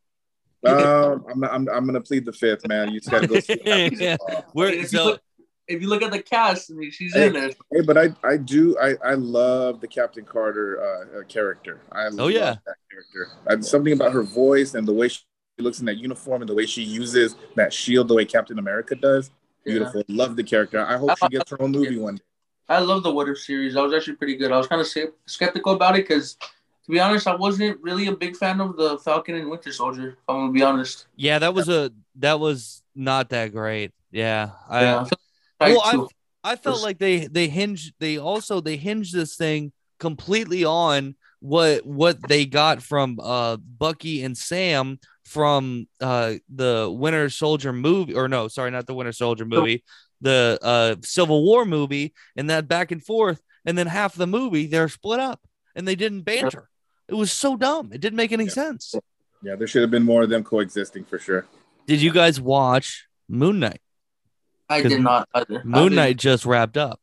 Um, I'm, I'm I'm gonna plead the fifth, man. You just gotta go see it. yeah. Where, if, so, you look, if you look at the cast, I mean, she's hey, in there. Hey, but I I do I I love the Captain Carter uh, character. I oh love yeah, that character. I, something about her voice and the way she looks in that uniform and the way she uses that shield, the way Captain America does. Beautiful. Yeah. Love the character. I hope I, she gets her own movie one day. I love the What If series. That was actually pretty good. I was kind of skeptical about it because, to be honest, I wasn't really a big fan of the Falcon and Winter Soldier. If I'm gonna be honest. Yeah, that was a that was not that great. Yeah, I, yeah, I well, I I felt like they they hinged they also they hinged this thing completely on what what they got from uh Bucky and Sam from uh the Winter Soldier movie, or no, sorry, not the Winter Soldier movie. The uh, Civil War movie, and that back and forth, and then half the movie they're split up and they didn't banter. It was so dumb. It didn't make any yeah. sense. Yeah, there should have been more of them coexisting for sure. Did you guys watch Moon Knight? I did not either. Moon Knight just wrapped up.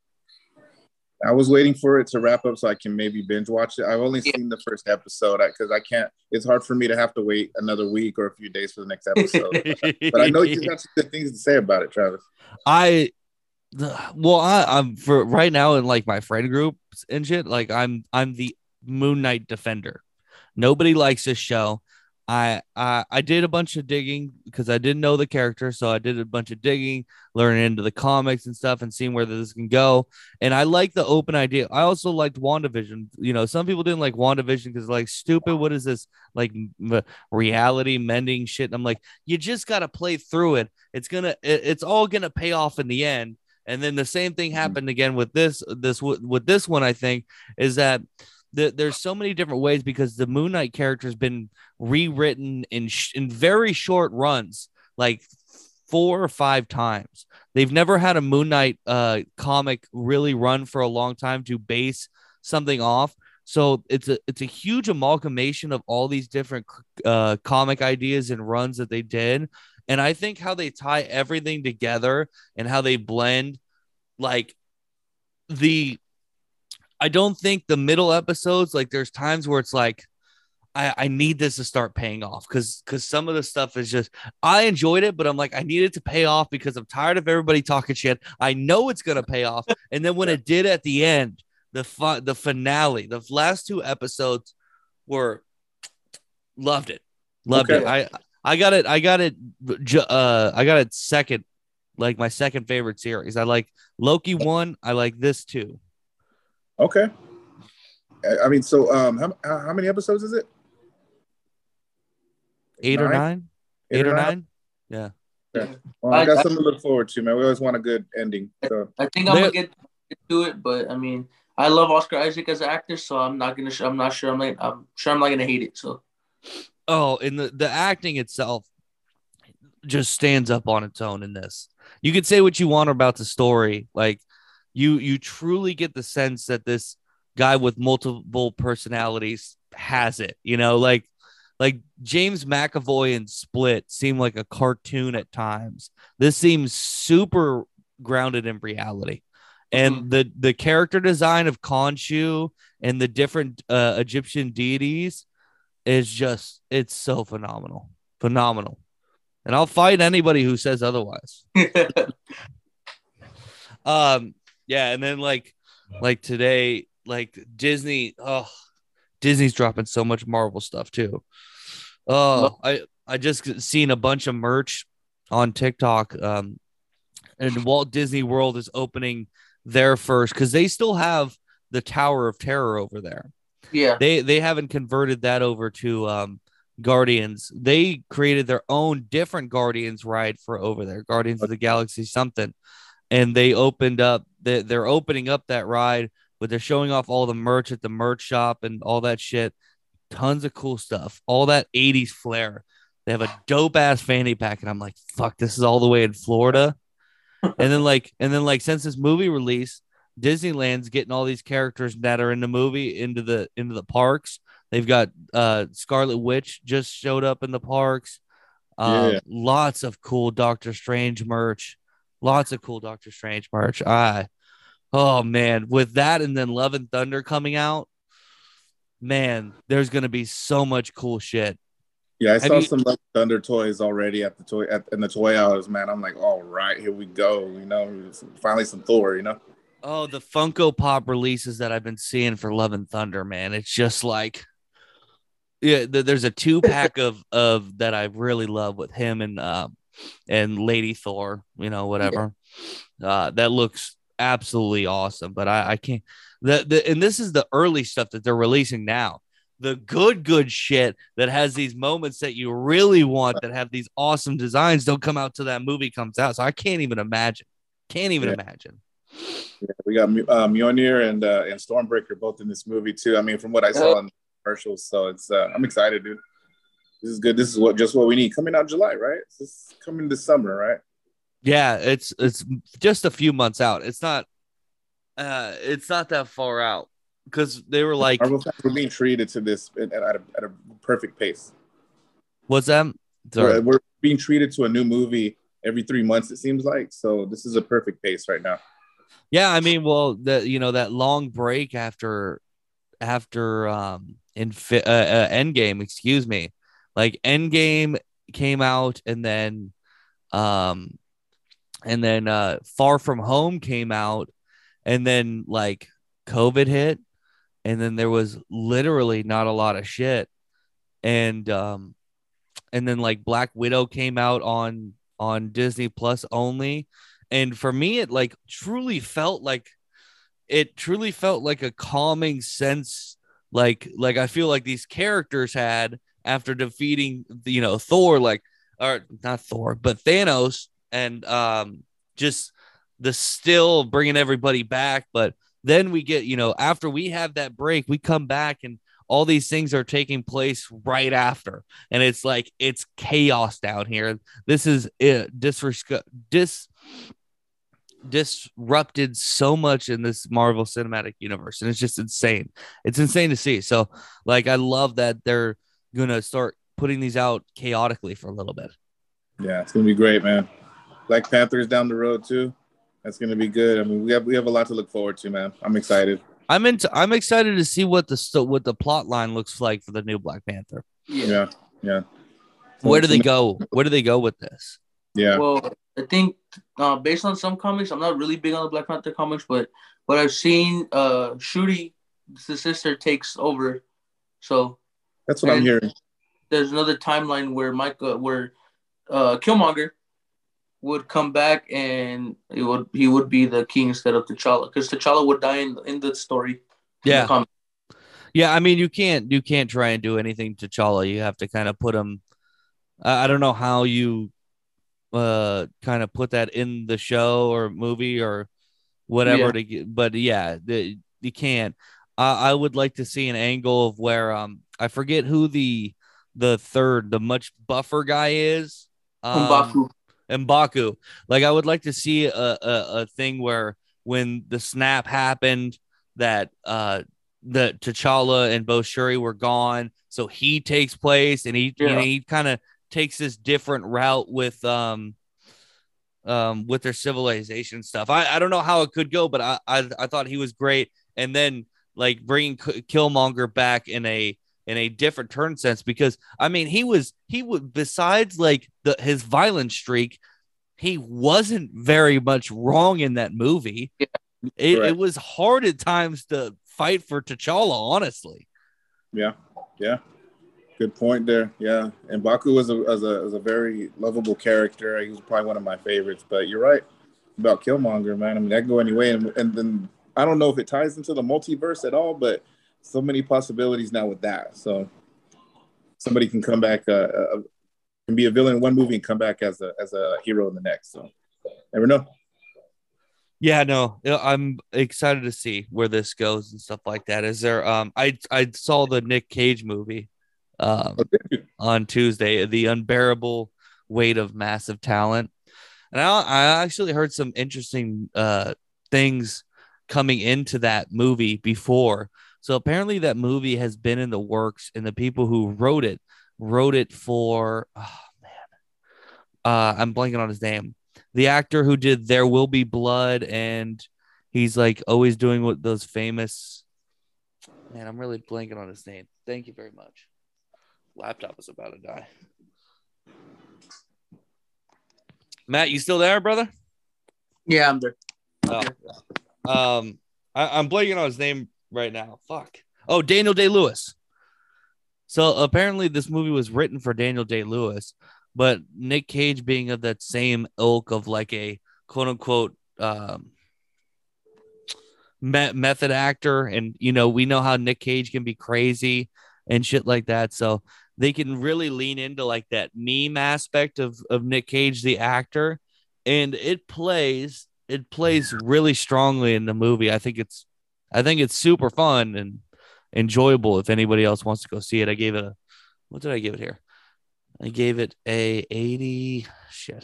I was waiting for it to wrap up so I can maybe binge watch it. I've only yeah. seen the first episode because I can't. It's hard for me to have to wait another week or a few days for the next episode. But I know you got some good things to say about it, Travis. I, well, I, I'm for right now in like my friend groups and shit. Like I'm, I'm the Moon Knight defender. Nobody likes this show. I, I, I did a bunch of digging because I didn't know the character, so I did a bunch of digging, learning into the comics and stuff, and seeing where this can go. And I like the open idea. I also liked WandaVision. You know, some people didn't like WandaVision because like stupid. What is this like m- reality mending shit? And I'm like, you just got to play through it. It's gonna, it, it's all gonna pay off in the end. And then the same thing happened again with this, this with this one. I think is that. The, there's so many different ways because the Moon Knight character has been rewritten in sh- in very short runs, like four or five times. They've never had a Moon Knight uh, comic really run for a long time to base something off. So it's a it's a huge amalgamation of all these different uh, comic ideas and runs that they did. And I think how they tie everything together and how they blend, like the. I don't think the middle episodes, like there's times where it's like, I, I need this to start paying off because because some of the stuff is just, I enjoyed it, but I'm like, I need it to pay off because I'm tired of everybody talking shit. I know it's going to pay off. And then when it did at the end, the fu- the finale, the last two episodes were, loved it. Loved okay. it. I, I got it. I got it. Uh, I got it second, like my second favorite series. I like Loki one. I like this too. Okay. I mean, so um, how how many episodes is it? Eight nine? or nine? Eight, Eight or nine? nine? Yeah. Okay. Well, I, I got I, something to look forward to, man. We always want a good ending. So I think I'm gonna get to it, but I mean, I love Oscar Isaac as an actor, so I'm not gonna. I'm not sure. I'm like, I'm sure I'm not gonna hate it. So. Oh, and the the acting itself just stands up on its own in this. You can say what you want about the story, like. You you truly get the sense that this guy with multiple personalities has it, you know, like like James McAvoy in Split seemed like a cartoon at times. This seems super grounded in reality. And mm-hmm. the the character design of Khonshu and the different uh, Egyptian deities is just, it's so phenomenal. Phenomenal. And I'll fight anybody who says otherwise. um Yeah, and then like, like today, like Disney, oh, Disney's dropping so much Marvel stuff too. Oh, I I just seen a bunch of merch on TikTok, um, and Walt Disney World is opening their first because they still have the Tower of Terror over there. Yeah, they they haven't converted that over to um, Guardians. They created their own different Guardians ride for over there, Guardians of the Galaxy something. And they opened up, they're opening up that ride, but they're showing off all the merch at the merch shop and all that shit. Tons of cool stuff. All that eighties flair. They have a dope ass fanny pack. And I'm like, fuck, this is all the way in Florida. and then like, and then like, since this movie release, Disneyland's getting all these characters that are in the movie into the, into the parks. They've got uh, Scarlet Witch just showed up in the parks. Uh, yeah. Lots of cool Doctor Strange merch. Lots of cool Doctor Strange merch. I, oh man, with that and then Love and Thunder coming out, man, there's gonna be so much cool shit. Yeah, I Have saw you... some Love and Thunder toys already at the toy at in the toy hours, man. I'm like, all right, here we go. You know, finally some Thor. You know. Oh, the Funko Pop releases that I've been seeing for Love and Thunder, man. It's just like, yeah, th- there's a two pack of of that I really love with him and um. and Lady Thor, you know, whatever. Yeah. Uh, that looks absolutely awesome. But I, I can't. The, the and this is the early stuff that they're releasing now. The good, good shit that has these moments that you really want, that have these awesome designs, don't come out till that movie comes out. So I can't even imagine. Can't even yeah. imagine. Yeah, we got uh, Mjolnir and uh, and Stormbreaker both in this movie too. I mean, from what I saw in the commercials, so it's uh, I'm excited, dude. This is good. This is what just what we need. Coming out July, right? This is coming this summer, right? Yeah, it's it's just a few months out. It's not. Uh, it's not that far out. Because they were like, Marvel fans were being treated to this at, at, a, at a perfect pace. What's that? We're, we're being treated to a new movie every three months, it seems like. So this is a perfect pace right now. Yeah, I mean, well, the you know that long break after after um in uh, uh, Endgame, excuse me, like Endgame came out, and then um and then uh Far From Home came out, and then like COVID hit. And then there was literally not a lot of shit. And um and then like Black Widow came out on on Disney Plus only. And for me, it like truly felt like it truly felt like a calming sense. Like like I feel like these characters had after defeating, you know, Thor, like or not Thor, but Thanos, and um just the still bringing everybody back. But then we get, you know, after we have that break, we come back and all these things are taking place right after. And it's like, it's chaos down here. This is it, disres- dis- disrupted so much in this Marvel Cinematic Universe. And it's just insane. It's insane to see. So, like, I love that they're going to start putting these out chaotically for a little bit. Yeah, it's going to be great, man. Black Panther's down the road, too. That's going to be good. I mean, we have we have a lot to look forward to, man. I'm excited. I'm into. I'm excited to see what the what the plot line looks like for the new Black Panther. Yeah, yeah. yeah. Where do they go? Where do they go with this? Yeah. Well, I think uh, based on some comics, I'm not really big on the Black Panther comics, but what I've seen, uh, Shuri, the sister, takes over. So that's what I'm hearing. There's another timeline where Micah, where uh, Killmonger would come back, and it would he would be the king instead of T'Challa, because T'Challa would die in, in the story. Yeah, the yeah. I mean, you can't you can't try and do anything to T'Challa. You have to kind of put him. Uh, I don't know how you uh kind of put that in the show or movie or whatever yeah. to get, but yeah, the, you can't. Uh, I would like to see an angle of where um I forget who the the third the much buffer guy is. Um, M'Baku. M'Baku. Like, I would like to see a, a, a thing where when the snap happened, that uh the T'Challa and both Shuri were gone, so he takes place, and he yeah. he kind of takes this different route with um um with their civilization stuff. I, I don't know how it could go, but I, I I thought he was great. And then like bringing Killmonger back in a in a different turn sense, because I mean he was he would besides like the his violent streak, he wasn't very much wrong in that movie. Yeah, it, it was hard at times to fight for T'Challa, honestly. Yeah, yeah, good point there. Yeah, and M'Baku was a was a was a very lovable character. He was probably one of my favorites. But you're right about Killmonger, man. I mean, that can go anyway, and and then I don't know if it ties into the multiverse at all, but so many possibilities now with that. So somebody can come back, uh, uh, can be a villain in one movie and come back as a as a hero in the next. So never know. Yeah, no, I'm excited to see where this goes and stuff like that. Is there? Um, I I saw the Nick Cage movie, um, okay. on Tuesday, The Unbearable Weight of Massive Talent, and I I actually heard some interesting uh things coming into that movie before. So apparently that movie has been in the works, and the people who wrote it wrote it for, oh man, uh, I'm blanking on his name. The actor who did There Will Be Blood, and he's like always doing what those famous, man, I'm really blanking on his name. Thank you very much. Laptop is about to die. Matt, you still there, brother? Yeah, I'm there. Oh. Um, I, I'm blanking on his name right now. Fuck. Oh, Daniel Day-Lewis. So apparently this movie was written for Daniel Day-Lewis, but Nick Cage being of that same ilk of like a quote unquote um, me- method actor, and you know we know how Nick Cage can be crazy and shit like that, so they can really lean into like that meme aspect of of Nick Cage the actor, and it plays it plays really strongly in the movie. I think it's I think it's super fun and enjoyable. If anybody else wants to go see it, I gave it a what did I give it here? I gave it a eighty. Shit.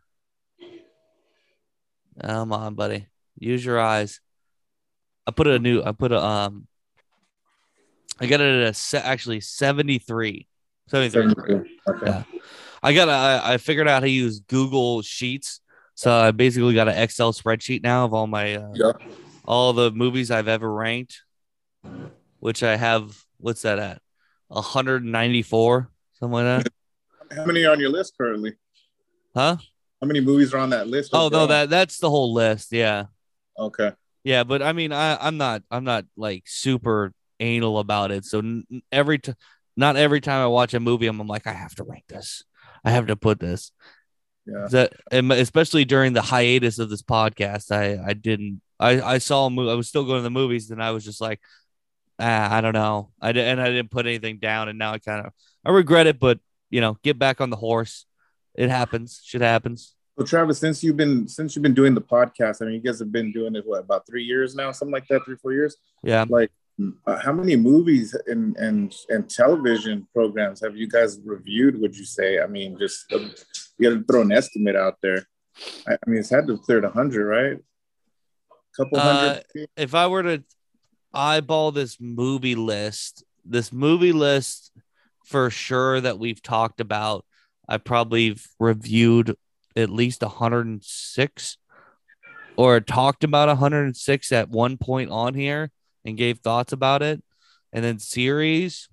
Come on, buddy. Use your eyes. I put a new. I put a um. I got it at a se- actually seventy-three. seventy-three. seventy-three. Okay. Yeah. I got. I, I figured out how to use Google Sheets, so I basically got an Excel spreadsheet now of all my uh, Yeah. all the movies I've ever ranked, which I have. What's that at? one hundred ninety-four, something like that. How many are on your list currently? Huh? How many movies are on that list? Oh no, overall? that that's the whole list. Yeah. Okay. Yeah, but I mean, I I'm not I'm not like super anal about it. So n- every t- not every time I watch a movie, I'm, I'm like, I have to rank this. I have to put this. Yeah. That especially during the hiatus of this podcast, I I didn't. I I saw a movie. I was still going to the movies, and I was just like, ah, I don't know. I did, and I didn't put anything down, and now I kind of I regret it. But you know, get back on the horse. It happens. Shit happens. So Travis, since you've been since you've been doing the podcast, I mean, you guys have been doing it what about three years now, something like that, three four years. Yeah. Like, uh, how many movies and and and television programs have you guys reviewed? Would you say? I mean, just um, you got to throw an estimate out there. I, I mean, it's had to have cleared a hundred, right? Couple hundred. Uh, if I were to eyeball this movie list, this movie list for sure that we've talked about, I probably reviewed at least one hundred six or talked about one hundred six at one point on here and gave thoughts about it. And then series,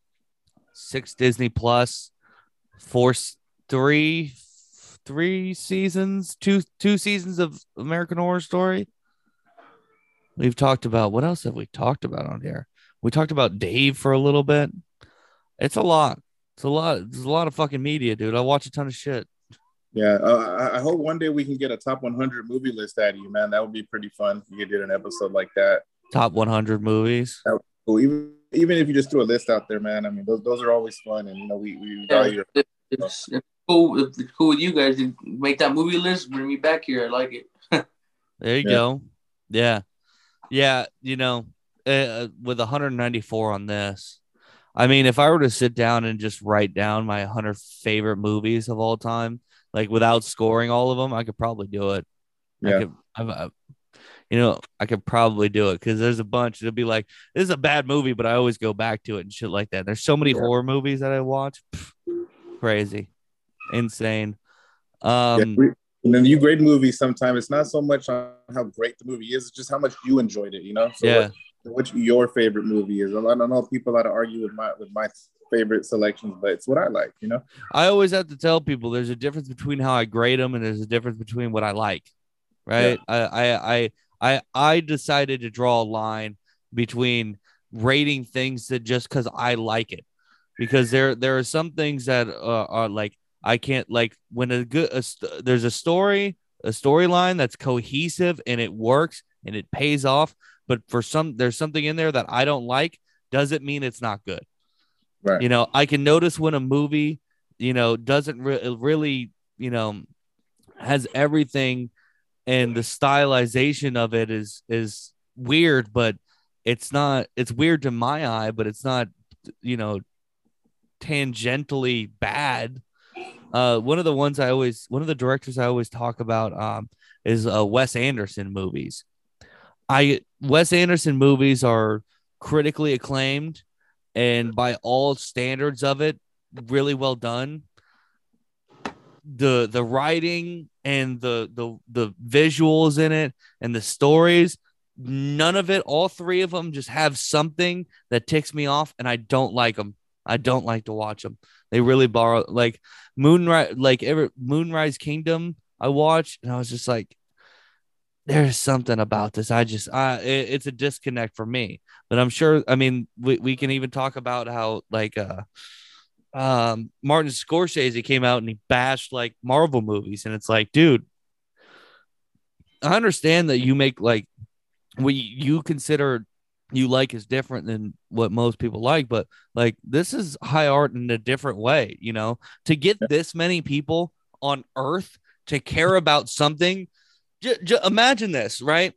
six Disney Plus, four, three, three seasons, two, two seasons of American Horror Story. We've talked about, what else have we talked about on here? We talked about Dave for a little bit. It's a lot. It's a lot. There's a lot of fucking media, dude. I watch a ton of shit. Yeah, uh, I hope one day we can get a top one hundred movie list out of you, man. That would be pretty fun. You could do an episode like that. Top one hundred movies. That would be cool. Even even if you just threw a list out there, man. I mean, those those are always fun, and you know, we we Yeah, value. if, it's, if cool. If it's cool with you guys, to make that movie list. Bring me back here. I like it. There you Yeah. go. Yeah, yeah. You know, uh, with one hundred ninety-four on this, I mean, if I were to sit down and just write down my one hundred favorite movies of all time, like without scoring all of them, I could probably do it. Yeah. I could, I, I, you know, I could probably do it because there's a bunch. It'll be like, this is a bad movie, but I always go back to it and shit like that. There's so many Yeah. horror movies that I watch. Pff, crazy, insane. Yeah, Um, we, and then you grade movies sometimes. It's not so much on how great the movie is, it's just how much you enjoyed it, you know? So yeah. what, what your favorite movie is. I don't know if people like to argue with my with my favorite selections, but it's what I like, you know? I always have to tell people there's a difference between how I grade them and there's a difference between what I like. Right. I, I, I, I, I decided to draw a line between rating things that just because I like it, because there, there are some things that uh, are like, I can't like when a good, a st- there's a story, a storyline that's cohesive and it works and it pays off. But for some, there's something in there that I don't like. Doesn't mean it's not good. Right. You know, I can notice when a movie, you know, doesn't re- really, you know, has everything and the stylization of it is, is weird, but it's not, it's weird to my eye, but it's not, you know, tangentially bad. Uh, one of the ones I always, one of the directors I always talk about um, is uh, Wes Anderson movies. I Wes Anderson movies are critically acclaimed and by all standards of it, really well done. The the writing and the the the visuals in it and the stories, none of it, all three of them just have something that ticks me off, and I don't like them. I don't like to watch them. They really borrow like Moonrise, like ever Moonrise Kingdom. I watched and I was just like, there's something about this. I just, I, it, it's a disconnect for me. But I'm sure. I mean, we, we can even talk about how like, uh, um, Martin Scorsese came out and he bashed like Marvel movies, and it's like, dude, I understand that you make like what you consider you like is different than what most people like, but like this is high art in a different way, you know, to get this many people on Earth to care about something. J- j- imagine this, right?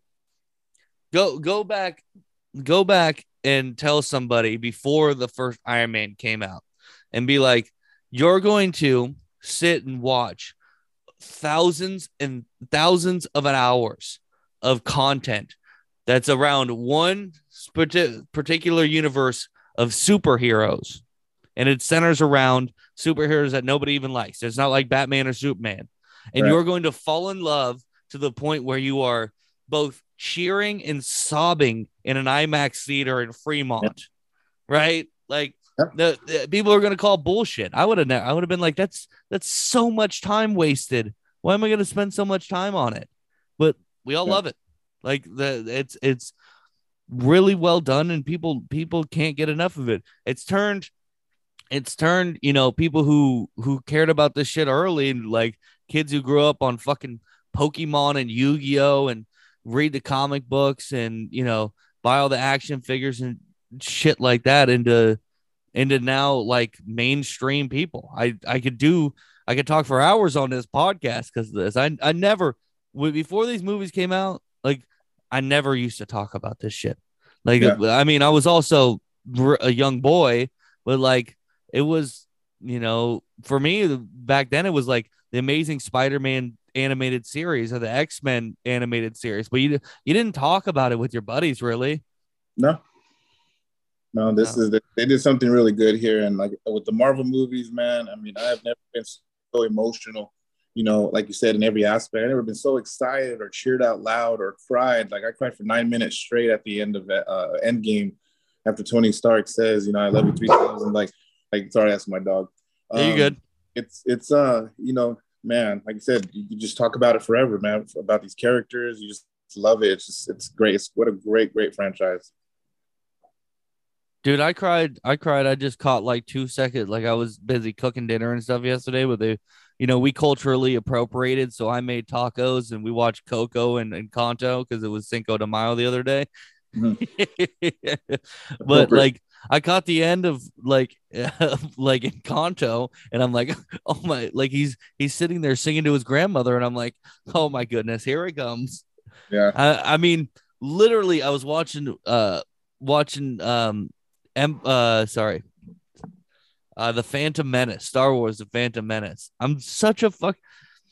Go go back, go back and tell somebody before the first Iron Man came out and be like, you're going to sit and watch thousands and thousands of hours of content that's around one particular universe of superheroes, and it centers around superheroes that nobody even likes. It's not like Batman or Superman. And Right. you're going to fall in love to the point where you are both cheering and sobbing in an IMAX theater in Fremont, yep. right? Like yep. the, the people are going to call bullshit. I would have, I would have been like, that's that's so much time wasted. Why am I going to spend so much time on it? But we all yep. love it. Like the it's it's really well done, and people people can't get enough of it. It's turned, it's turned, you know, people who who cared about this shit early, and like kids who grew up on fucking Pokemon and Yu-Gi-Oh and read the comic books and, you know, buy all the action figures and shit like that into into now like mainstream people. I I could do I could talk for hours on this podcast because of this. I I never before these movies came out, like I never used to talk about this shit. Like yeah. I mean, I was also a young boy, but like it was, you know, for me back then it was like the Amazing Spider-Man animated series or the X-Men animated series, but you you didn't talk about it with your buddies, really. No, no. This no. is the, they did something really good here, and like with the Marvel movies, man. I mean, I have never been so emotional, you know, like you said, in every aspect. I've never been so excited or cheered out loud or cried. Like I cried for nine minutes straight at the end of uh, Endgame after Tony Stark says, you know, I love you three times, and like, like sorry, that's my dog. Um, yeah, you good? It's it's uh, you know. Man, like I said, you, you just talk about it forever, man, about these characters. You just love it. It's just, it's great. It's what a great, great franchise. Dude, I cried. I cried. I just caught like two seconds. Like I was busy cooking dinner and stuff yesterday, but they, you know, we culturally appropriated. So I made tacos and we watched Coco and, and Kanto because it was Cinco de Mayo the other day. Mm-hmm. But like, I caught the end of like, uh, like in Kanto, and I'm like, oh my, like he's he's sitting there singing to his grandmother, and I'm like, oh my goodness, here it comes. Yeah. I, I mean, literally, I was watching, uh, watching, um, em, uh, sorry, uh, the Phantom Menace, Star Wars, the Phantom Menace. I'm such a fuck.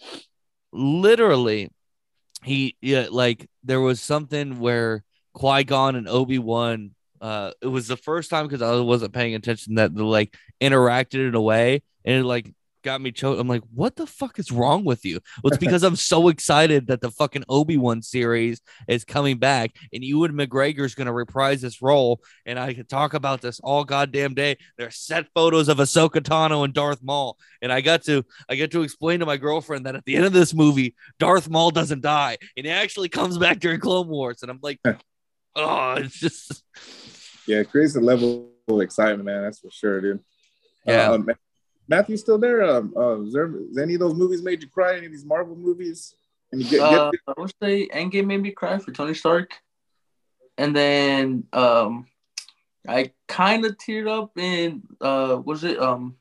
Literally, he yeah, like there was something where Qui-Gon and Obi-Wan. Uh, it was the first time because I wasn't paying attention that they like interacted in a way, and it like got me choked. I'm like, what the fuck is wrong with you? Well, it's because I'm so excited that the fucking Obi-Wan series is coming back, and Ewan McGregor's gonna reprise this role, and I could talk about this all goddamn day. There's set photos of Ahsoka Tano and Darth Maul, and I got to I get to explain to my girlfriend that at the end of this movie, Darth Maul doesn't die, and he actually comes back during Clone Wars, and I'm like, oh, it's just. Yeah, it creates a level of excitement, man. That's for sure, dude. Yeah. Uh, um, Matthew, still there? Um, uh, is there? Is any of those movies made you cry? Any of these Marvel movies? And you get, uh, get I would say Endgame made me cry for Tony Stark, and then um, I kind of teared up in uh, was it um,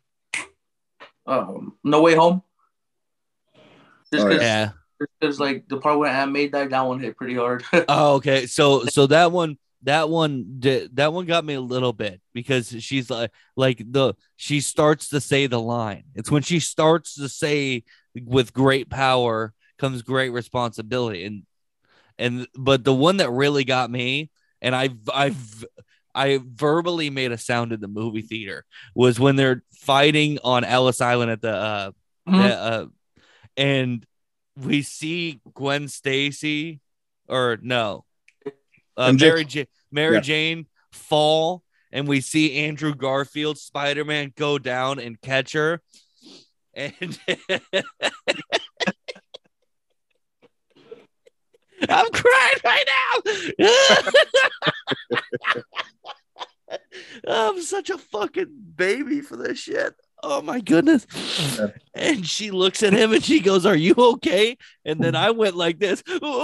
um, No Way Home? Just oh, yeah. Because like the part where Aunt May died, that one hit pretty hard. Oh, okay. So so that one. That one did that one got me a little bit because she's like like the she starts to say the line. It's when she starts to say with great power comes great responsibility. And and but the one that really got me, and I I've I verbally made a sound in the movie theater, was when they're fighting on Ellis Island at the uh, mm-hmm. the, uh and we see Gwen Stacy or no Uh, Mary, J- Mary yeah. Jane fall, and we see Andrew Garfield, Spider-Man, go down and catch her. And I'm crying right now. I'm such a fucking baby for this shit. oh my goodness. And she looks at him and she goes, are you okay? And then I went like this.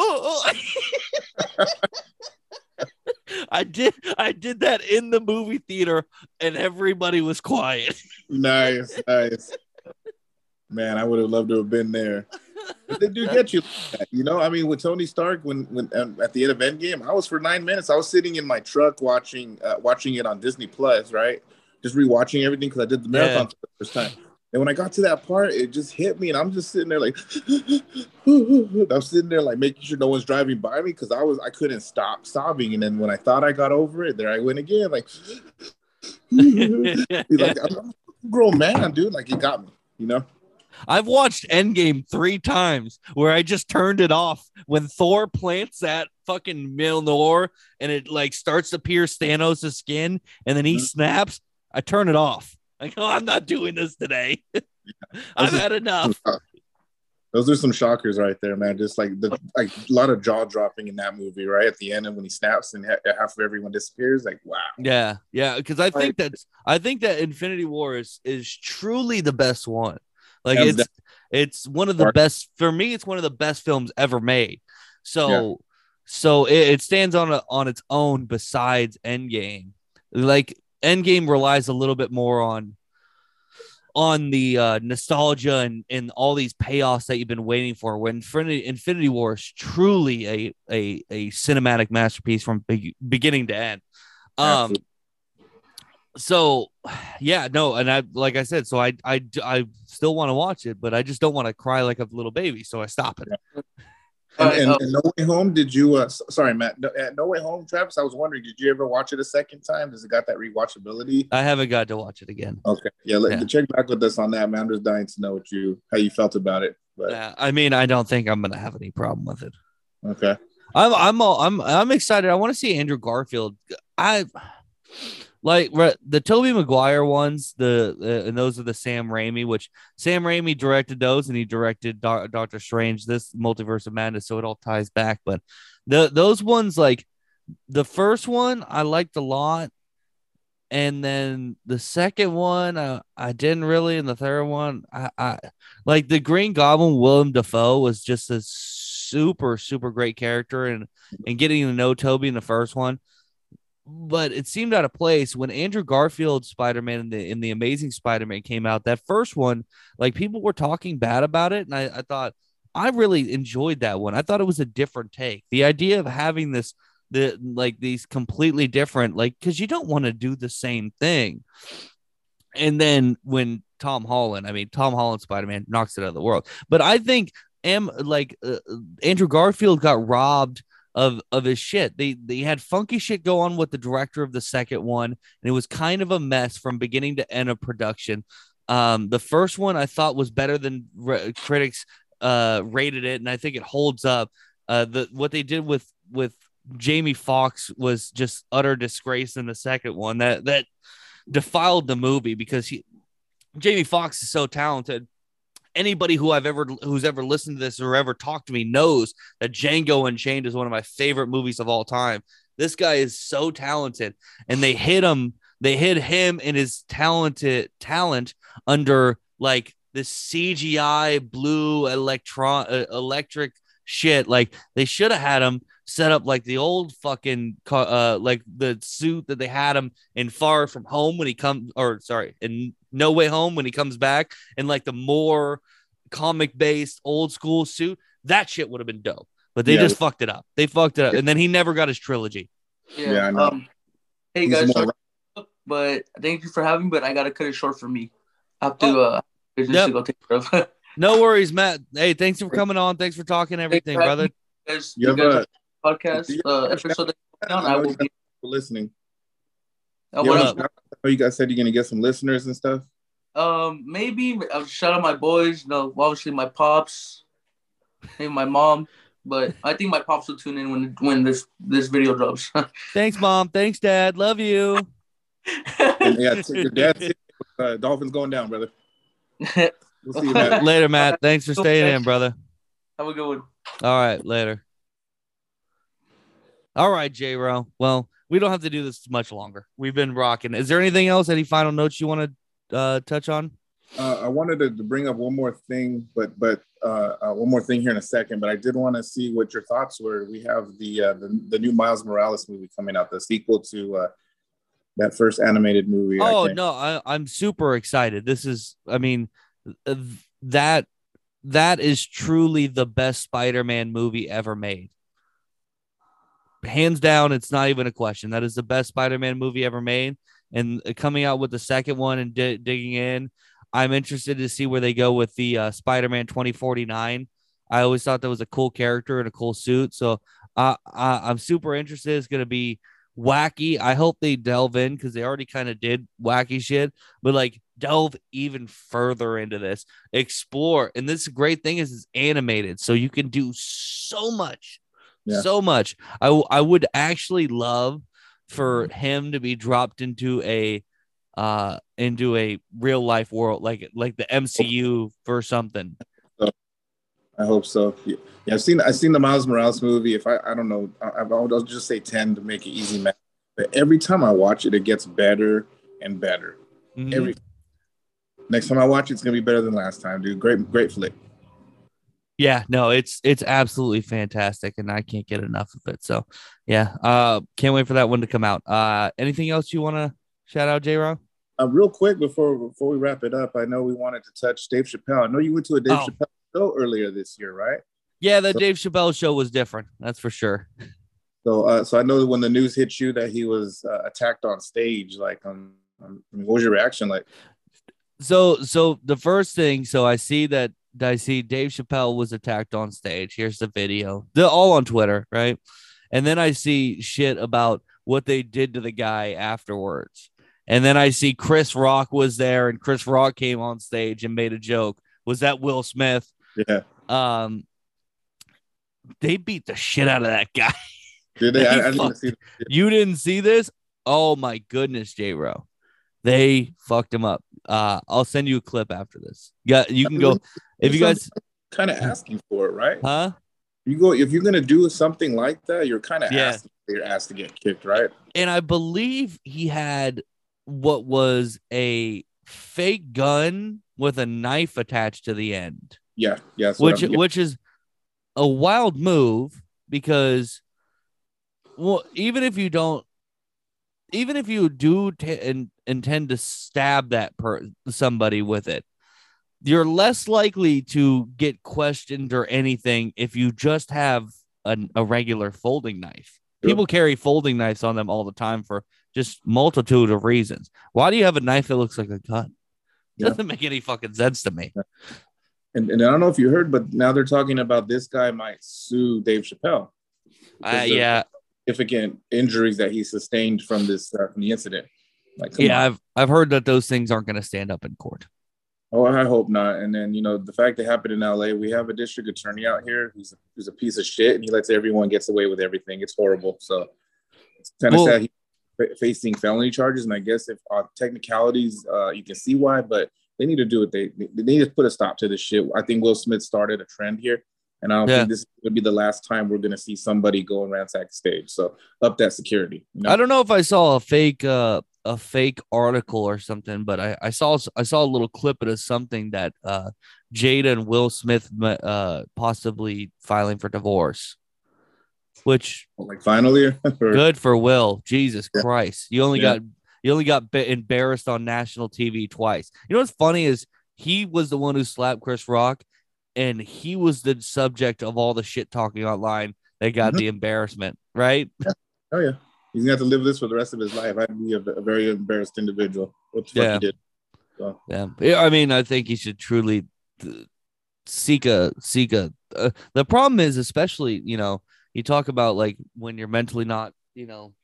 I did I did that in the movie theater and everybody was quiet. Nice, nice. Man, I would have loved to have been there. But they do get you, you know. I mean, with Tony Stark, when when um, at the end of Endgame, I was for nine minutes. I was sitting in my truck watching uh, watching it on Disney Plus, right? Just rewatching everything because I did the marathon yeah. for the first time. And when I got to that part, it just hit me, and I'm just sitting there like, I'm sitting there like making sure no one's driving by me because I was I couldn't stop sobbing. And then when I thought I got over it, there I went again, like, like I'm a grown man, dude. Like, it got me, you know. I've watched Endgame three times where I just turned it off when Thor plants that fucking Mjolnir and it like starts to pierce Thanos' skin and then he mm-hmm. snaps. I turn it off. Like, oh, I'm not doing this today. I've had enough. Those are some shockers right there, man. Just like the like a lot of jaw dropping in that movie, right at the end, and when he snaps and ha- half of everyone disappears, like wow. Yeah, yeah. Because I think that's I think that Infinity War is is truly the best one. Like yeah, it's it's one of the best for me. It's one of the best films ever made. So yeah. so it, it stands on a, on its own besides Endgame. Like Endgame relies a little bit more on on the uh, nostalgia and, and all these payoffs that you've been waiting for. When Infinity, Infinity War is truly a a, a cinematic masterpiece from be- beginning to end. Um. Absolutely. So, yeah, no, and I like I said, so I I, I still want to watch it, but I just don't want to cry like a little baby, so I stop it. Yeah. And, and, and No Way Home, did you? Uh, sorry, Matt. No, at No Way Home, Travis. I was wondering, did you ever watch it a second time? Does it got that rewatchability? I haven't got to watch it again. Okay, yeah, let, yeah. check back with us on that, man. I'm just dying to know what you how you felt about it. But yeah, I mean, I don't think I'm gonna have any problem with it. Okay, I'm I'm all, I'm I'm excited. I want to see Andrew Garfield. I. Like the Tobey Maguire ones, the uh, and those are the Sam Raimi, which Sam Raimi directed those, and he directed Do- Doctor Strange, this Multiverse of Madness, so it all ties back. But the those ones, like the first one, I liked a lot, and then the second one, uh, I didn't really, and the third one, I, I like the Green Goblin. Willem Dafoe was just a super super great character, and and getting to know Tobey in the first one. But it seemed out of place when Andrew Garfield's Spider-Man in the in the Amazing Spider-Man came out. That first one, like people were talking bad about it, and I, I thought I really enjoyed that one. I thought it was a different take. The idea of having this, the like these completely different, like because you don't want to do the same thing. And then when Tom Holland, I mean Tom Holland Spider-Man knocks it out of the world. But I think am like uh, Andrew Garfield got robbed of of his shit. They they had funky shit go on with the director of the second one, and it was kind of a mess from beginning to end of production. Um, the first one I thought was better than re- critics uh rated it, and I think it holds up. Uh, the what they did with with Jamie Foxx was just utter disgrace in the second one. That that defiled the movie because he Jamie Foxx is so talented. Anybody who I've ever who's ever listened to this or ever talked to me knows that Django Unchained is one of my favorite movies of all time. This guy is so talented, and they hit him. They hid him and his talented talent under like this C G I blue electron uh, electric shit. Like they should have had him set up like the old fucking uh like the suit that they had him in Far From Home when he comes, or sorry, in No Way Home when he comes back, and like the more comic based old school suit. That shit would have been dope, but they yeah. just fucked it up. They fucked it up, and then he never got his trilogy. Yeah, yeah I know. Um, hey He's guys, sorry, but thank you for having me. But I gotta cut it short for me. I have to oh. uh business yep. to go take care of. No worries, Matt. Hey, thanks for coming on. Thanks for talking everything, for brother. You guys, you guys a podcast uh, episode that on, I will be listening. Uh, what up? I know you guys said you're gonna get some listeners and stuff. Um, maybe I'll shout out my boys. No, obviously my pops, maybe my mom. But I think my pops will tune in when when this this video drops. Thanks, Mom. Thanks, Dad. Love you. And yeah, your dad. Uh, Dolphins going down, brother. We'll see you, Matt. Later, Matt. Thanks for staying in, brother. Have a good one. All right, later. All right, J-Ro. Well, we don't have to do this much longer. We've been rocking. Is there anything else? Any final notes you want to uh, touch on? Uh, I wanted to, to bring up one more thing, but but uh, uh, one more thing here in a second. But I did want to see what your thoughts were. We have the uh, the, the new Miles Morales movie coming out, the sequel to uh, that first animated movie. Oh no, I, I'm super excited. This is, I mean, that that is truly the best Spider-Man movie ever made. Hands down, it's not even a question. That is the best Spider-Man movie ever made. And coming out with the second one and di- digging in, I'm interested to see where they go with the uh, Spider-Man twenty forty-nine. I always thought that was a cool character and a cool suit. So uh, I, I'm super interested. It's going to be wacky. I hope they delve in because they already kind of did wacky shit, but like delve even further into this, explore. And this great thing is it's animated, so you can do so much, yeah. so much. I, w- I would actually love for him to be dropped into a uh into a real life world, like like the M C U for something. I hope so. Yeah, I've seen I've seen the Miles Morales movie. If I I don't know, I, I'll just say ten to make it easy, man. But every time I watch it, it gets better and better. Mm-hmm. Every next time I watch it, it's gonna be better than last time, dude. Great, great flick. Yeah, no, it's it's absolutely fantastic, and I can't get enough of it. So, yeah, uh, can't wait for that one to come out. Uh, anything else you want to shout out, J-Rob? Uh, real quick before before we wrap it up, I know we wanted to touch Dave Chappelle. I know you went to a Dave oh. Chappelle show earlier this year, right? Yeah, the so, Dave Chappelle show was different. That's for sure. So, uh, so I know that when the news hit you that he was uh, attacked on stage, like, um, um, what was your reaction like? So, so the first thing, so I see that I see Dave Chappelle was attacked on stage. Here's the video. They're all on Twitter, right? And then I see shit about what they did to the guy afterwards. And then I see Chris Rock was there, and Chris Rock came on stage and made a joke. Was that Will Smith? Yeah. Um, they beat the shit out of that guy. Did they? they I, I didn't see this. You didn't see this? Oh my goodness, J-Ro. They fucked him up. Uh, I'll send you a clip after this. Yeah, you can go if you guys kind of asking for it, right? Huh? You go if you're gonna do something like that, you're kind of yeah. asking for your ass to get kicked, right? And I believe he had what was a fake gun with a knife attached to the end. Yeah, yeah. Which which is a wild move because, well, even if you don't, even if you do t- in, intend to stab that per somebody with it, you're less likely to get questioned or anything if you just have an, a regular folding knife. Sure. People carry folding knives on them all the time for just multitude of reasons. Why do you have a knife that looks like a gun? Yeah. Doesn't make any fucking sense to me. Yeah. And, and I don't know if you heard, but now they're talking about this guy might sue Dave Chappelle. Uh, yeah. Significant injuries that he sustained from this uh, from the incident. Like, yeah, on. I've I've heard that those things aren't going to stand up in court. Oh, I hope not. And then, you know, the fact that happened in L A, we have a district attorney out here who's a, who's a piece of shit, and he lets everyone gets away with everything. It's horrible. So it's kind of well, sad he's facing felony charges. And I guess if uh, technicalities, uh, you can see why, but they need to do it. They, they need to put a stop to this shit. I think Will Smith started a trend here, and I don't yeah. think this would be the last time we're going to see somebody go and ransack the stage. So up that security. You know? I don't know if I saw a fake uh, a fake article or something, but I, I saw I saw a little clip of something that uh, Jada and Will Smith uh, possibly filing for divorce. Which like finally good for Will. Jesus yeah. Christ, you only yeah. got you only got embarrassed on national T V twice. You know what's funny is he was the one who slapped Chris Rock, and he was the subject of all the shit talking online. They got mm-hmm. the embarrassment, right? Yeah. Oh yeah. He's gonna have to live this for the rest of his life. I'd be a, a very embarrassed individual. What the fuck yeah. he did. So. Yeah. yeah. I mean, I think he should truly seek a seek a. Uh, the problem is, especially, you know, you talk about like when you're mentally not, you know,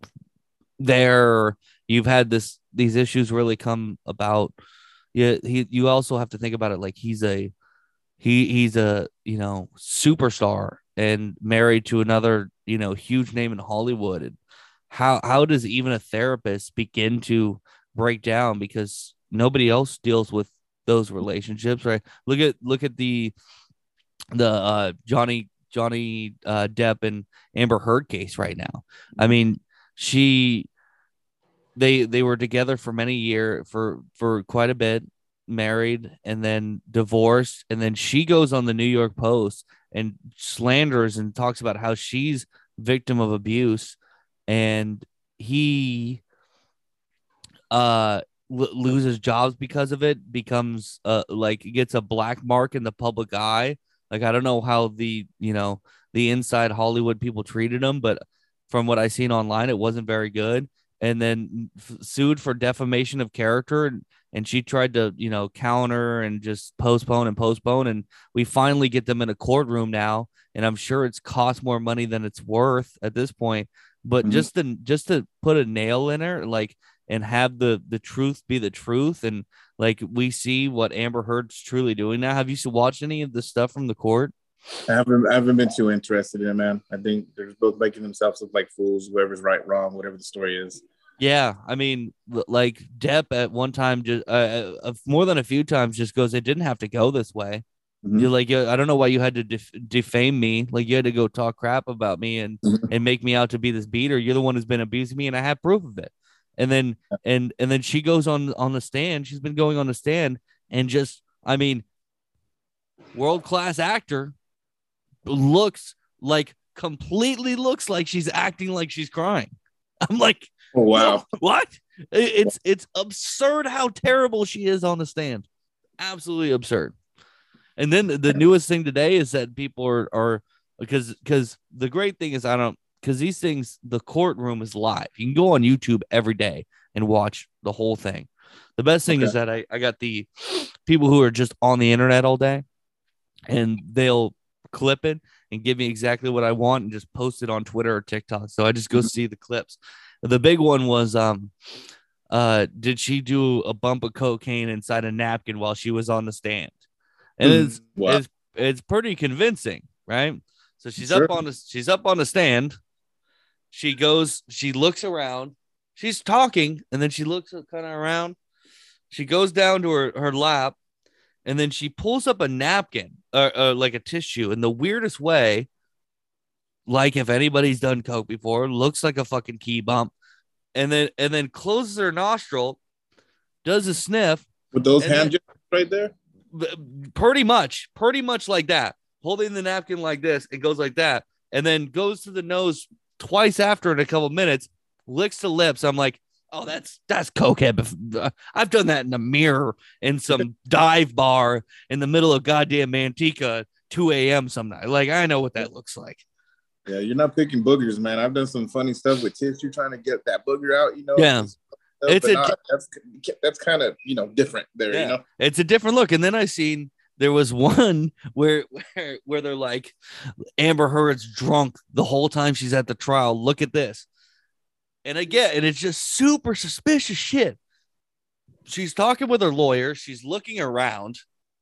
there. You've had this these issues really come about. Yeah. He. You also have to think about it like he's a he he's a you know superstar and married to another you know huge name in Hollywood. And How how does even a therapist begin to break down because nobody else deals with those relationships, right? Look at look at the the uh, Johnny Johnny uh, Depp and Amber Heard case right now. I mean, she they they were together for many years for for quite a bit. married and then divorced, and then she goes on the New York Post and slanders and talks about how she's victim of abuse, and he uh l- loses jobs because of it, becomes uh like gets a black mark in the public eye. Like, I don't know how the, you know, the inside Hollywood people treated him, but from what I seen online, it wasn't very good. And then f- sued for defamation of character, and, and she tried to, you know, counter and just postpone and postpone, and we finally get them in a courtroom now, and I'm sure it's cost more money than it's worth at this point. But Mhm. just to just to put a nail in her, like, and have the the truth be the truth, and like we see what Amber Heard's truly doing now. Have you watched any of the stuff from the court? I haven't, I haven't been too interested in it, man. I think they're both making themselves look like fools, whoever's right, wrong, whatever the story is. Yeah, I mean, l- like Depp at one time, just uh, uh, uh, more than a few times, just goes, "It didn't have to go this way." Mhm. You're like, "Yeah, I don't know why you had to def- defame me. Like, you had to go talk crap about me and Mhm. and make me out to be this beater. You're the one who's been abusing me, and I have proof of it." And then and and then she goes on on the stand. She's been going on the stand and just, I mean, world class actor, looks like completely looks like she's acting like she's crying. I'm like, Oh, wow. what? It's it's absurd how terrible she is on the stand. Absolutely absurd. And then the newest thing today is that people are are because because the great thing is, I don't, because these things, the courtroom is live. You can go on YouTube every day and watch the whole thing. The best thing Okay. is that I, I got the people who are just on the internet all day, and they'll clip it and give me exactly what I want and just post it on Twitter or TikTok. So I just go Mhm. see the clips. The big one was, um, uh, did she do a bump of cocaine inside a napkin while she was on the stand? And Mhm. it's Wow. it's it's pretty convincing, right? So she's Sure. up on the she's up on the stand. She goes, she looks around, she's talking, and then she looks kind of around. She goes down to her, her lap, and then she pulls up a napkin, or uh, uh, like a tissue, in the weirdest way. Like, if anybody's done coke before, looks like a fucking key bump, and then and then closes her nostril, does a sniff, With those and hand then gestures right there? pretty much, pretty much like that, holding the napkin like this, it goes like that, and then goes to the nose twice after in a couple minutes, licks the lips. I'm like, oh, that's that's cokehead. I've done that in a mirror in some dive bar in the middle of goddamn Manteca, two a.m. some night. Like, I know what that looks like. Yeah, you're not picking boogers, man. I've done some funny stuff with tissue trying to get that booger out, you know. Yeah. Stuff, It's but a not, that's that's kind of, you know, different there, Yeah, you know. it's a different look. And then I seen there was one where where where they're like, Amber Heard's drunk the whole time she's at the trial. Look at this. And again, and it's just super suspicious shit. She's talking with her lawyer. She's looking around.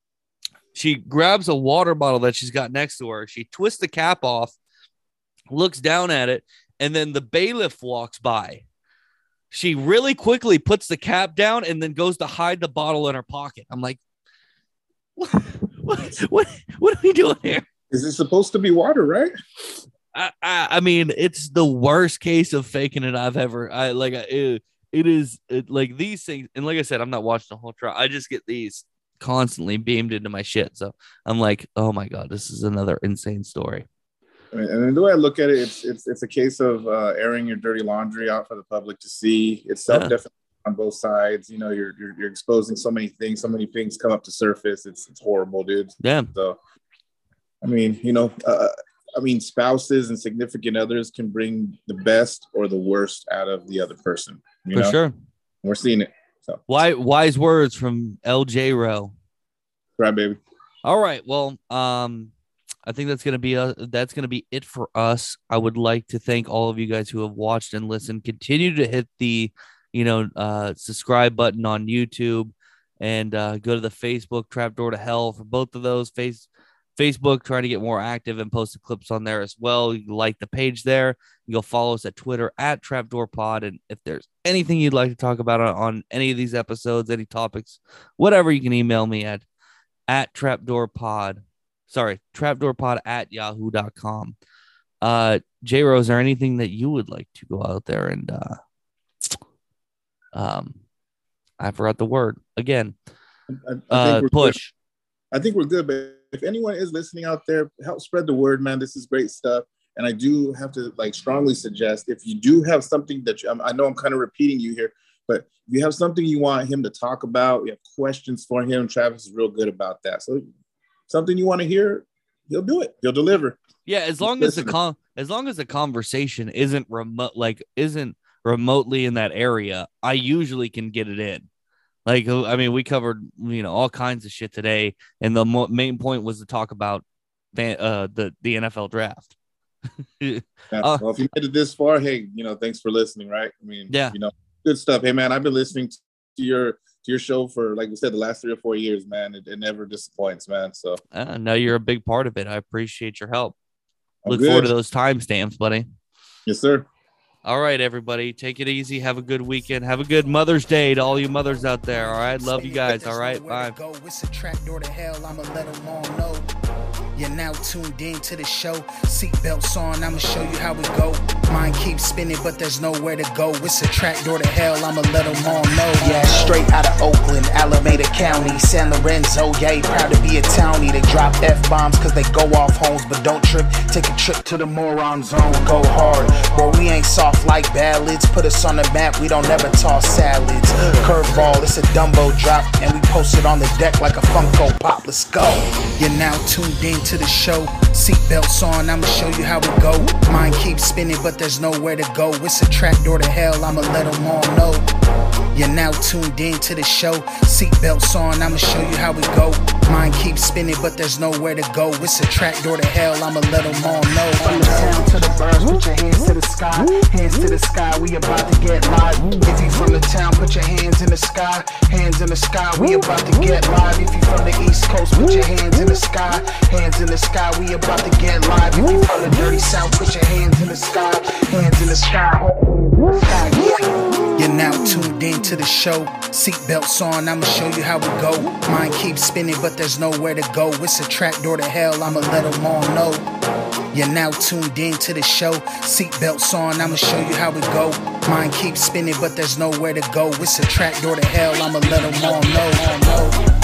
She grabs a water bottle that she's got next to her. She twists the cap off, looks down at it, and then the bailiff walks by. She really quickly puts the cap down and then goes to hide the bottle in her pocket. I'm like, what, what, what, what are we doing here? Is it supposed to be water, right? I, I, I mean, it's the worst case of faking it I've ever. I like it. It is it, like these things, and like I said, I'm not watching the whole trial. I just get these constantly beamed into my shit. So I'm like, oh my god, this is another insane story. And the way I look at it, it's it's it's a case of uh, airing your dirty laundry out for the public to see. It's self-definition on both sides. You know, you're, you're you're exposing so many things. So many things come up to surface. It's it's horrible, dude. Yeah. So, I mean, you know, uh, I mean, spouses and significant others can bring the best or the worst out of the other person. You For know? sure. We're seeing it. So, Why wise words from L J Rowe. right, baby. All right. Well, um, I think that's gonna be a, that's gonna be it for us. I would like to thank all of you guys who have watched and listened. Continue to hit the, you know, uh, subscribe button on YouTube, and uh, go to the Facebook Trapdoor to Hell for both of those. Face Facebook, trying to get more active and posting clips on there as well. You can like the page there. You'll follow us at Twitter at Trapdoor Pod. And if there's anything you'd like to talk about on, on any of these episodes, any topics, whatever, you can email me at at Trapdoor Pod. Sorry, trapdoorpod at yahoo dot com. Uh, J Rose, is there anything that you would like to go out there and uh, um, I forgot the word again. I, I uh, think we're push. Good. I think we're good, but if anyone is listening out there, help spread the word, man. This is great stuff. And I do have to like strongly suggest if you do have something that you, I know I'm kind of repeating you here, but if you have something you want him to talk about, you have questions for him, Travis is real good about that. So something you want to hear, he'll do it. He'll deliver. Yeah, as long as the con- as long as the conversation isn't remote, like isn't remotely in that area, I usually can get it in. Like, I mean, we covered, you know, all kinds of shit today, and the mo- main point was to talk about uh, the the N F L draft. Yeah. uh, Well, if you made it this far, hey, you know, thanks for listening, right? I mean, yeah, you know, good stuff. Hey, man, I've been listening to your to your show for, like we said, the last three or four years, man. It, it never disappoints, man. So I know you're a big part of it. I appreciate your help. I'm Look good. forward to those timestamps, buddy. Yes, sir. All right, everybody, take it easy. Have a good weekend. Have a good Mother's Day to all you mothers out there. All right, love you guys. All right, bye. It's a trap door to hell. I'ma let them all know. You're now tuned in to the show. Seatbelts on, I'ma show you how we go. Mind keeps spinning, but there's nowhere to go. It's a trap door to hell, I'ma let them all know. Yeah, straight out of Oakland, Alameda County, San Lorenzo, yeah, proud to be a townie. They drop F-bombs cause they go off homes, but don't trip. Take a trip to the moron zone, go hard. Boy, we ain't soft like ballads. Put us on the map, we don't ever toss salads. Curveball, it's a Dumbo drop, and we post it on the deck like a Funko Pop. Let's go. You're now tuned in to the show. Seatbelts on, I'ma show you how it go. Mind keeps spinning, but there's nowhere to go. It's a trap door to hell, I'ma let them all know. You're now tuned in to the show. Seatbelts on, I'ma show you how it go. Mind keeps spinning, but there's nowhere to go. It's a trap door to hell, I'ma let them all know. From the sound to the birds, put your hands to the sky. Hands to the sky, we about to get live. If you from the town, put your hands in the sky. Hands in the sky, we about to get live. If you from the East Coast, put your hands in the sky. Hands in the sky, we about to get live. If you from the dirty South, put your hands in the sky. Hands in the sky, hands in the sky, yeah. You're now tuned in to the show. Seatbelts on, I'ma show you how it go. Mind keeps spinning, but there's nowhere to go. It's a trap door to hell, I'ma let them all know. You're now tuned in to the show. Seatbelts on, I'ma show you how it go. Mind keeps spinning, but there's nowhere to go. It's a trap door to hell, I'ma let them all know.